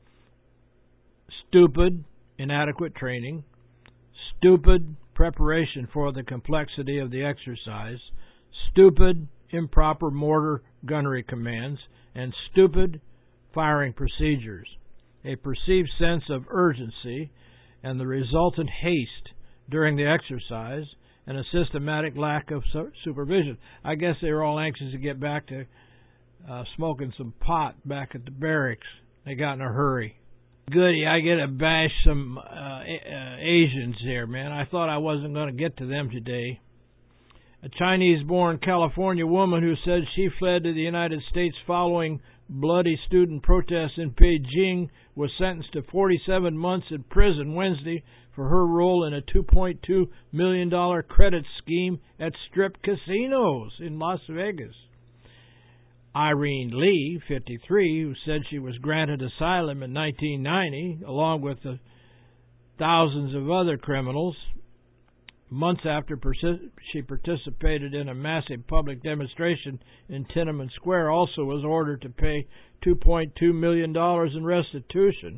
stupid, inadequate training; stupid preparation for the complexity of the exercise; stupid, improper mortar gunnery commands; and stupid firing procedures. A perceived sense of urgency and the resultant haste during the exercise, and a systematic lack of supervision. I guess they were all anxious to get back to uh, smoking some pot back at the barracks. They got in a hurry. Goody, I get to bash some uh, uh, Asians here, man. I thought I wasn't going to get to them today. A Chinese-born California woman who said she fled to the United States following bloody student protests in Beijing was sentenced to forty-seven months in prison Wednesday for her role in a two point two million dollars credit scheme at strip casinos in Las Vegas. Irene Lee, fifty-three, who said she was granted asylum in nineteen ninety, along with the thousands of other criminals, months after she participated in a massive public demonstration in Tiananmen Square, also was ordered to pay two point two million dollars in restitution.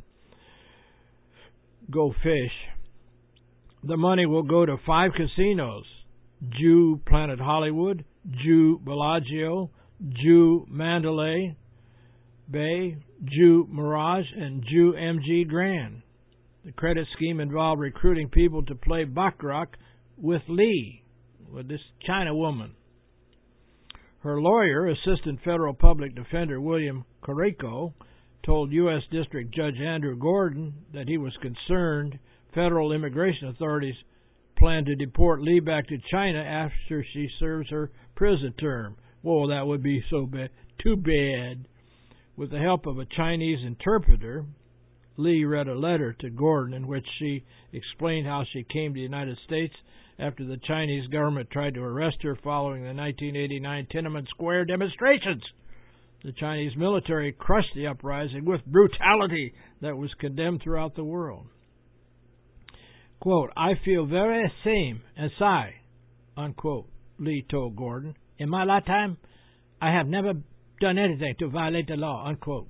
Go fish. The money will go to five casinos: Jew Planet Hollywood, Jew Bellagio, Jew Mandalay Bay, Jew Mirage, and Jew M G Grand. The credit scheme involved recruiting people to play baccarat with Lee, with this China woman. Her lawyer, Assistant Federal Public Defender William Carrico, told U S District Judge Andrew Gordon that he was concerned federal immigration authorities plan to deport Lee back to China after she serves her prison term. Whoa, that would be so bad. Too bad. With the help of a Chinese interpreter, Lee read a letter to Gordon in which she explained how she came to the United States after the Chinese government tried to arrest her following the nineteen eighty-nine Tiananmen Square demonstrations. The Chinese military crushed the uprising with brutality that was condemned throughout the world. Quote, "I feel very ashamed and sorry," unquote, Lee told Gordon. "In my lifetime, I have never done anything to violate the law," unquote.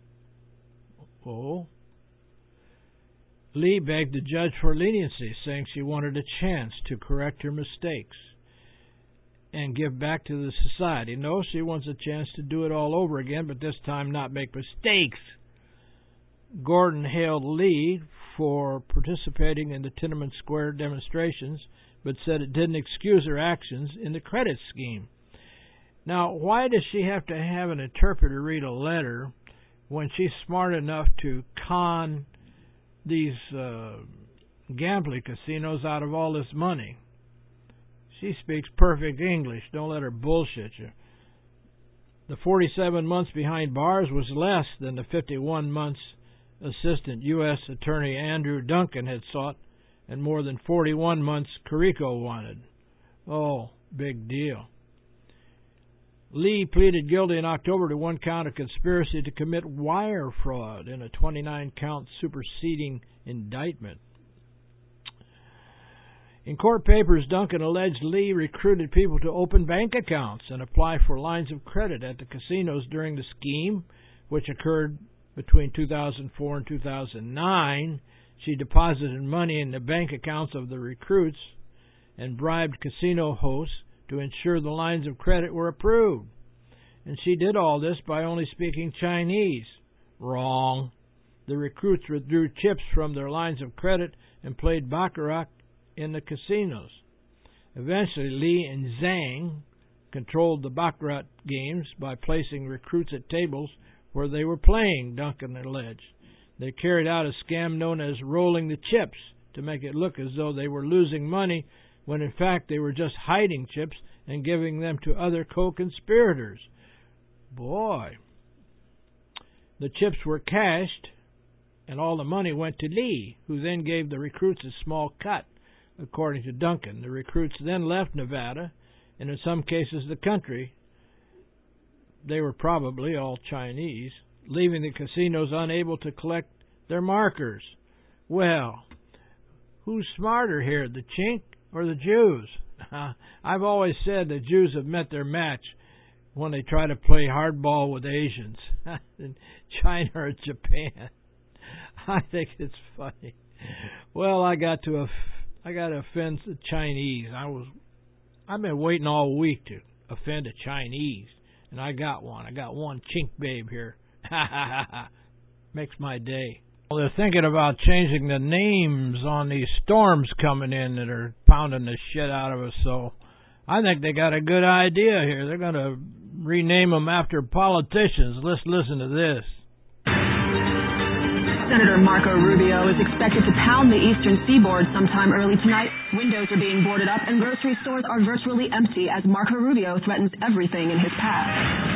Oh. Lee begged the judge for leniency, saying she wanted a chance to correct her mistakes and give back to the society. No, she wants a chance to do it all over again, but this time not make mistakes. Gordon hailed Lee for participating in the Tiananmen Square demonstrations, but said it didn't excuse her actions in the credit scheme. Now, why does she have to have an interpreter read a letter when she's smart enough to con these uh, gambling casinos out of all this money? She speaks perfect English. Don't let her bullshit you. The forty-seven months behind bars was less than the fifty-one months Assistant U S Attorney Andrew Duncan had sought, and more than forty-one months Carrico wanted. Oh, big deal. Lee pleaded guilty in October to one count of conspiracy to commit wire fraud in a twenty-nine count superseding indictment. In court papers, Duncan alleged Lee recruited people to open bank accounts and apply for lines of credit at the casinos during the scheme, which occurred between two thousand four and two thousand nine. She deposited money in the bank accounts of the recruits and bribed casino hosts to ensure the lines of credit were approved. And she did all this by only speaking Chinese. Wrong. The recruits withdrew chips from their lines of credit and played baccarat in the casinos. Eventually, Lee and Zhang controlled the baccarat games by placing recruits at tables where they were playing, Duncan alleged. They carried out a scam known as rolling the chips to make it look as though they were losing money when in fact they were just hiding chips and giving them to other co-conspirators. Boy. The chips were cashed and all the money went to Lee, who then gave the recruits a small cut, according to Duncan. The recruits then left Nevada, and in some cases the country. They were probably all Chinese, leaving the casinos unable to collect their markers. Well, who's smarter here, the Chink or the Jews? I've always said the Jews have met their match when they try to play hardball with Asians in China or Japan. I think it's funny. Well, I got to off- I got to offend the Chinese. I was I've been waiting all week to offend a Chinese, and I got one. I got one Chink babe here. Ha ha ha ha. Makes my day. Well, they're thinking about changing the names on these storms coming in that are pounding the shit out of us, so I think they got a good idea here. They're going to rename them after politicians. Let's listen to this. Senator Marco Rubio is expected to pound the eastern seaboard sometime early tonight. Windows are being boarded up and grocery stores are virtually empty as Marco Rubio threatens everything in his path.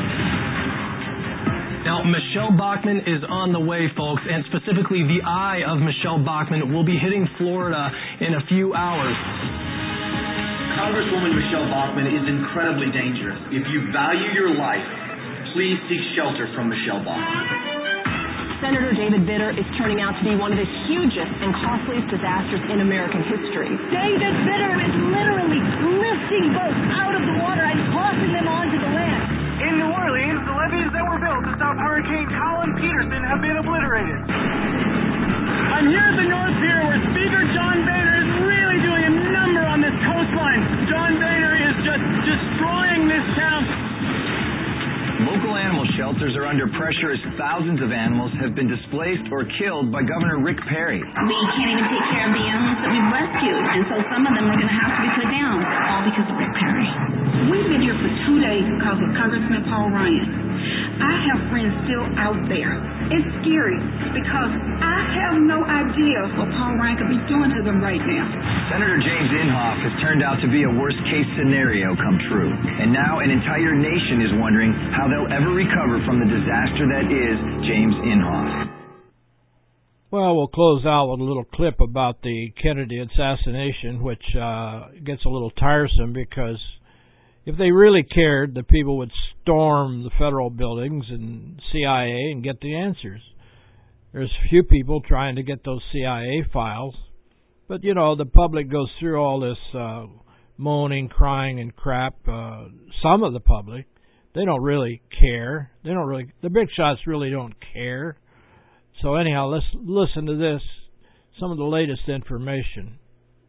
Now, Michelle Bachmann is on the way, folks, and specifically the eye of Michelle Bachmann will be hitting Florida in a few hours. Congresswoman Michelle Bachmann is incredibly dangerous. If you value your life, please seek shelter from Michelle Bachmann. Senator David Vitter is turning out to be one of the hugest and costliest disasters in American history. David Vitter is literally lifting boats out of the water and tossing them onto the land. In New Orleans, the levees that were built to stop Hurricane Colin Peterson have been obliterated. I'm here at the North Pier where Speaker John Boehner is really doing a number on this coastline. John Boehner is just destroying this town. Local animal shelters are under pressure as thousands of animals have been displaced or killed by Governor Rick Perry. We can't even take care of the animals that we've rescued, and so some of them are going to have to be put down, all because of Rick Perry. We've been here for two days because of Congressman Paul Ryan. I have friends still out there. It's scary because I have no idea what Paul Ryan could be doing to them right now. Senator James Inhofe has turned out to be a worst-case scenario come true. And now an entire nation is wondering how they'll ever recover from the disaster that is James Inhofe. Well, we'll close out with a little clip about the Kennedy assassination, which uh, gets a little tiresome because if they really cared, the people would storm the federal buildings and C I A and get the answers. There's few people trying to get those C I A files, but, you know, the public goes through all this uh, moaning, crying, and crap. Uh, some of the public, they don't really care. They don't really. The big shots really don't care. So anyhow, let's listen to this, some of the latest information.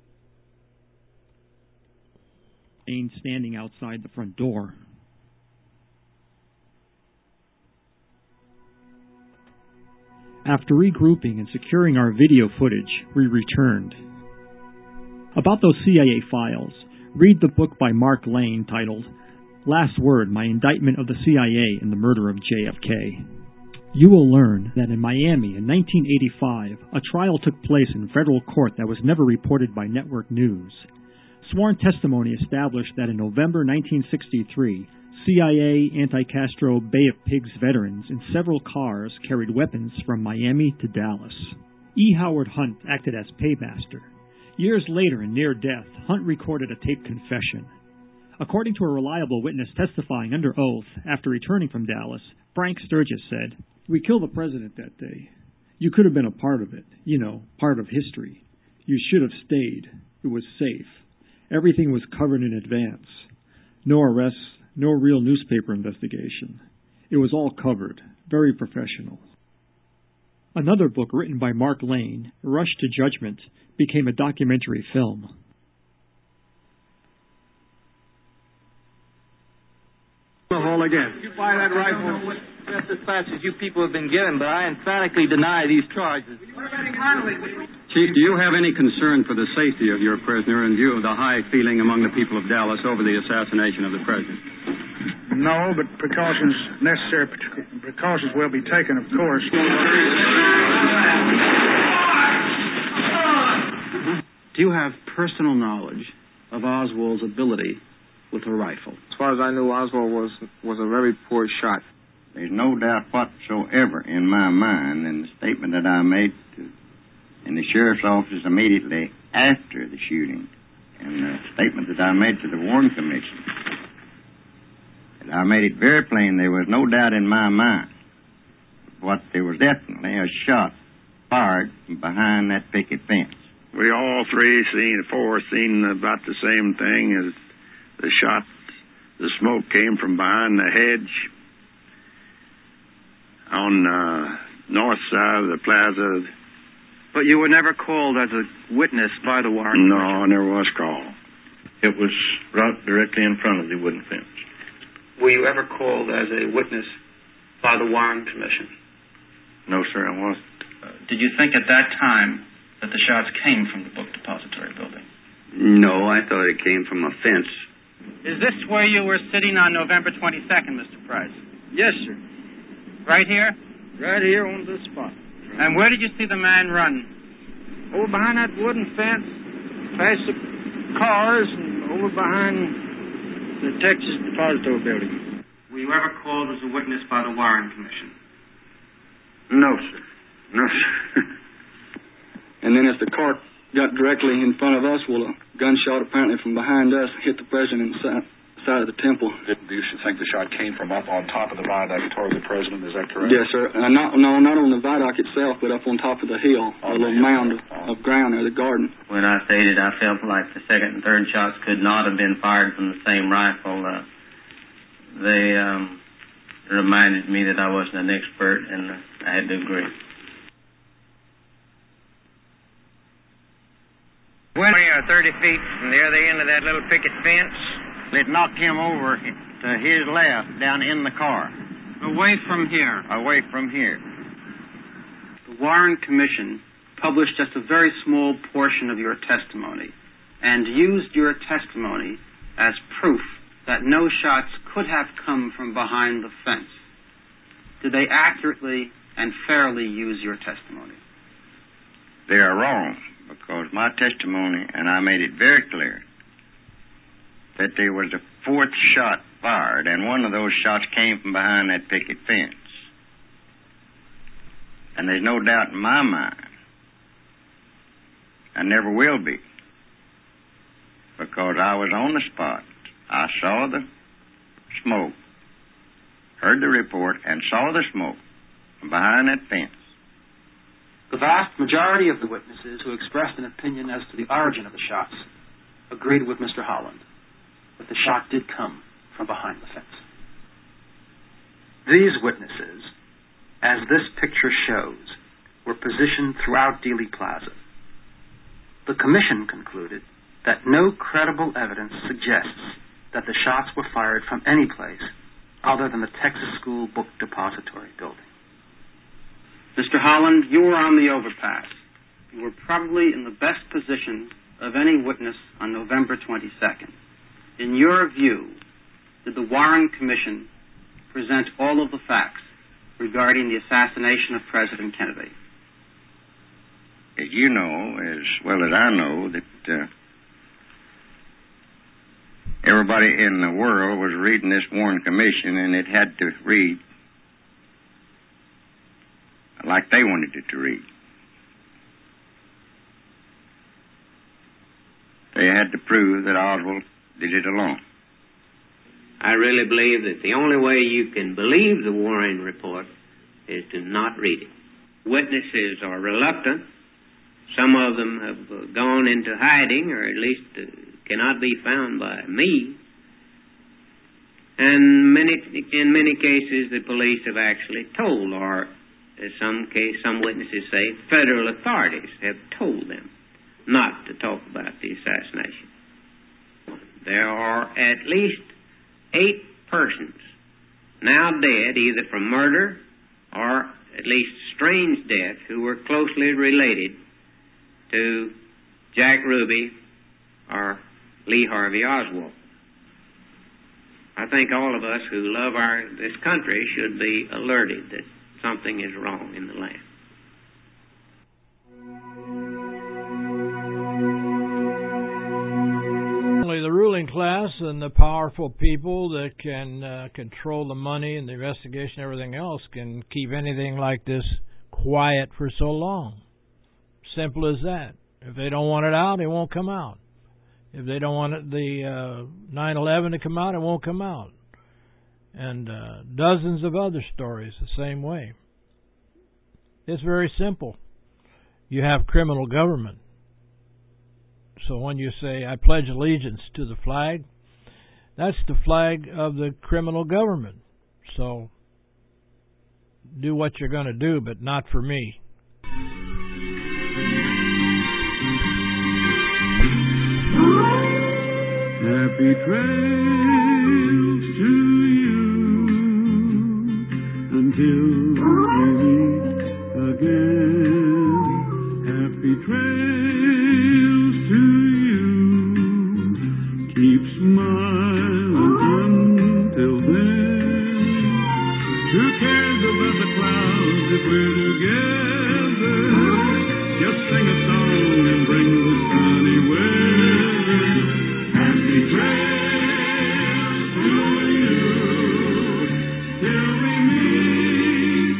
Standing outside the front door. After regrouping and securing our video footage, we returned. About those C I A files, read the book by Mark Lane titled Last Word, My Indictment of the C I A in the Murder of J F K. You will learn that in Miami in nineteen eighty-five, a trial took place in federal court that was never reported by network news. Sworn testimony established that in November nineteen sixty-three, C I A anti-Castro Bay of Pigs veterans in several cars carried weapons from Miami to Dallas. E. Howard Hunt acted as paymaster. Years later, in near death, Hunt recorded a taped confession. According to a reliable witness testifying under oath after returning from Dallas, Frank Sturgis said, "We killed the president that day. You could have been a part of it, you know, part of history. You should have stayed. It was safe. Everything was covered in advance. No arrests, no real newspaper investigation. It was all covered. Very professional." Another book written by Mark Lane, Rush to Judgment, became a documentary film. Hole again. You buy that rifle just as fast as you people have been getting, but I emphatically deny these charges. What about economy? Chief, do you have any concern for the safety of your prisoner in view of the high feeling among the people of Dallas over the assassination of the president? No, but precautions, necessary precautions will be taken, of course. Do you have personal knowledge of Oswald's ability with a rifle? As far as I knew, Oswald was, was a very poor shot. There's no doubt whatsoever in my mind in the statement that I made to, in the sheriff's office immediately after the shooting, and the statement that I made to the Warren Commission. And I made it very plain there was no doubt in my mind what there was definitely a shot fired from behind that picket fence. We all three seen, four seen about the same thing as the shot. The smoke came from behind the hedge on the north side of the plaza. But you were never called as a witness by the Warren No, Commission? I never was called. It was right directly in front of the wooden fence. Were you ever called as a witness by the Warren Commission? No, sir, I wasn't. Uh, did you think at that time that the shots came from the book depository building? No, I thought it came from a fence. Is this where you were sitting on November twenty-second, Mister Price? Yes, sir. Right here? Right here on this spot. And where did you see the man run? Over behind that wooden fence, past the cars, and over behind the Texas Depository Building. Were you ever called as a witness by the Warren Commission? No, sir. No, sir. And then as the cart got directly in front of us, well, a gunshot apparently from behind us hit the president inside side of the temple. Do you think the shot came from up on top of the viaduct toward the president? Is that correct? Yes, sir. Uh, not, no, not on the viaduct itself, but up on top of the hill, a little mound of, of ground there, the garden. When I stated I felt like the second and third shots could not have been fired from the same rifle, uh, they um, reminded me that I wasn't an expert, and uh, I had to agree. twenty or thirty feet from the other end of that little picket fence. It knocked him over to his left down in the car. Away from here. Away from here. The Warren Commission published just a very small portion of your testimony and used your testimony as proof that no shots could have come from behind the fence. Did they accurately and fairly use your testimony? They are wrong, because my testimony, and I made it very clear, that there was a fourth shot fired, and one of those shots came from behind that picket fence. And there's no doubt in my mind, I never will be, because I was on the spot. I saw the smoke, heard the report, and saw the smoke from behind that fence. The vast majority of the witnesses who expressed an opinion as to the origin of the shots agreed with Mister Holland that the shot did come from behind the fence. These witnesses, as this picture shows, were positioned throughout Dealey Plaza. The Commission concluded that no credible evidence suggests that the shots were fired from any place other than the Texas School Book Depository building. Mister Holland, you were on the overpass. You were probably in the best position of any witness on November twenty-second. In your view, did the Warren Commission present all of the facts regarding the assassination of President Kennedy? As you know, as well as I know, that uh, everybody in the world was reading this Warren Commission, and it had to read like they wanted it to read. They had to prove that Oswald did it alone. I really believe that the only way you can believe the Warren report is to not read it. Witnesses are reluctant. Some of them have gone into hiding, or at least uh, cannot be found by me. And many, in many cases, the police have actually told, or in some case, some witnesses say, federal authorities have told them not to talk about the assassination. There are at least eight persons now dead, either from murder or at least strange death, who were closely related to Jack Ruby or Lee Harvey Oswald. I think all of us who love our this country should be alerted that something is wrong in the land. Only the ruling class and the powerful people that can uh, control the money and the investigation and everything else can keep anything like this quiet for so long. Simple as that. If they don't want it out, it won't come out. If they don't want it, the uh, nine eleven to come out, it won't come out. And uh, dozens of other stories the same way. It's very simple. You have criminal government. So when you say, I pledge allegiance to the flag, that's the flag of the criminal government. So do what you're going to do, but not for me. Happy trails to you until we meet again. Happy trails to you. Keep smiling until then. Who cares about the clouds if we're together? Just sing a song and bring the sunny weather. Happy trails to you till we meet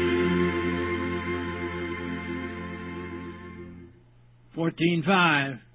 again. fourteen five.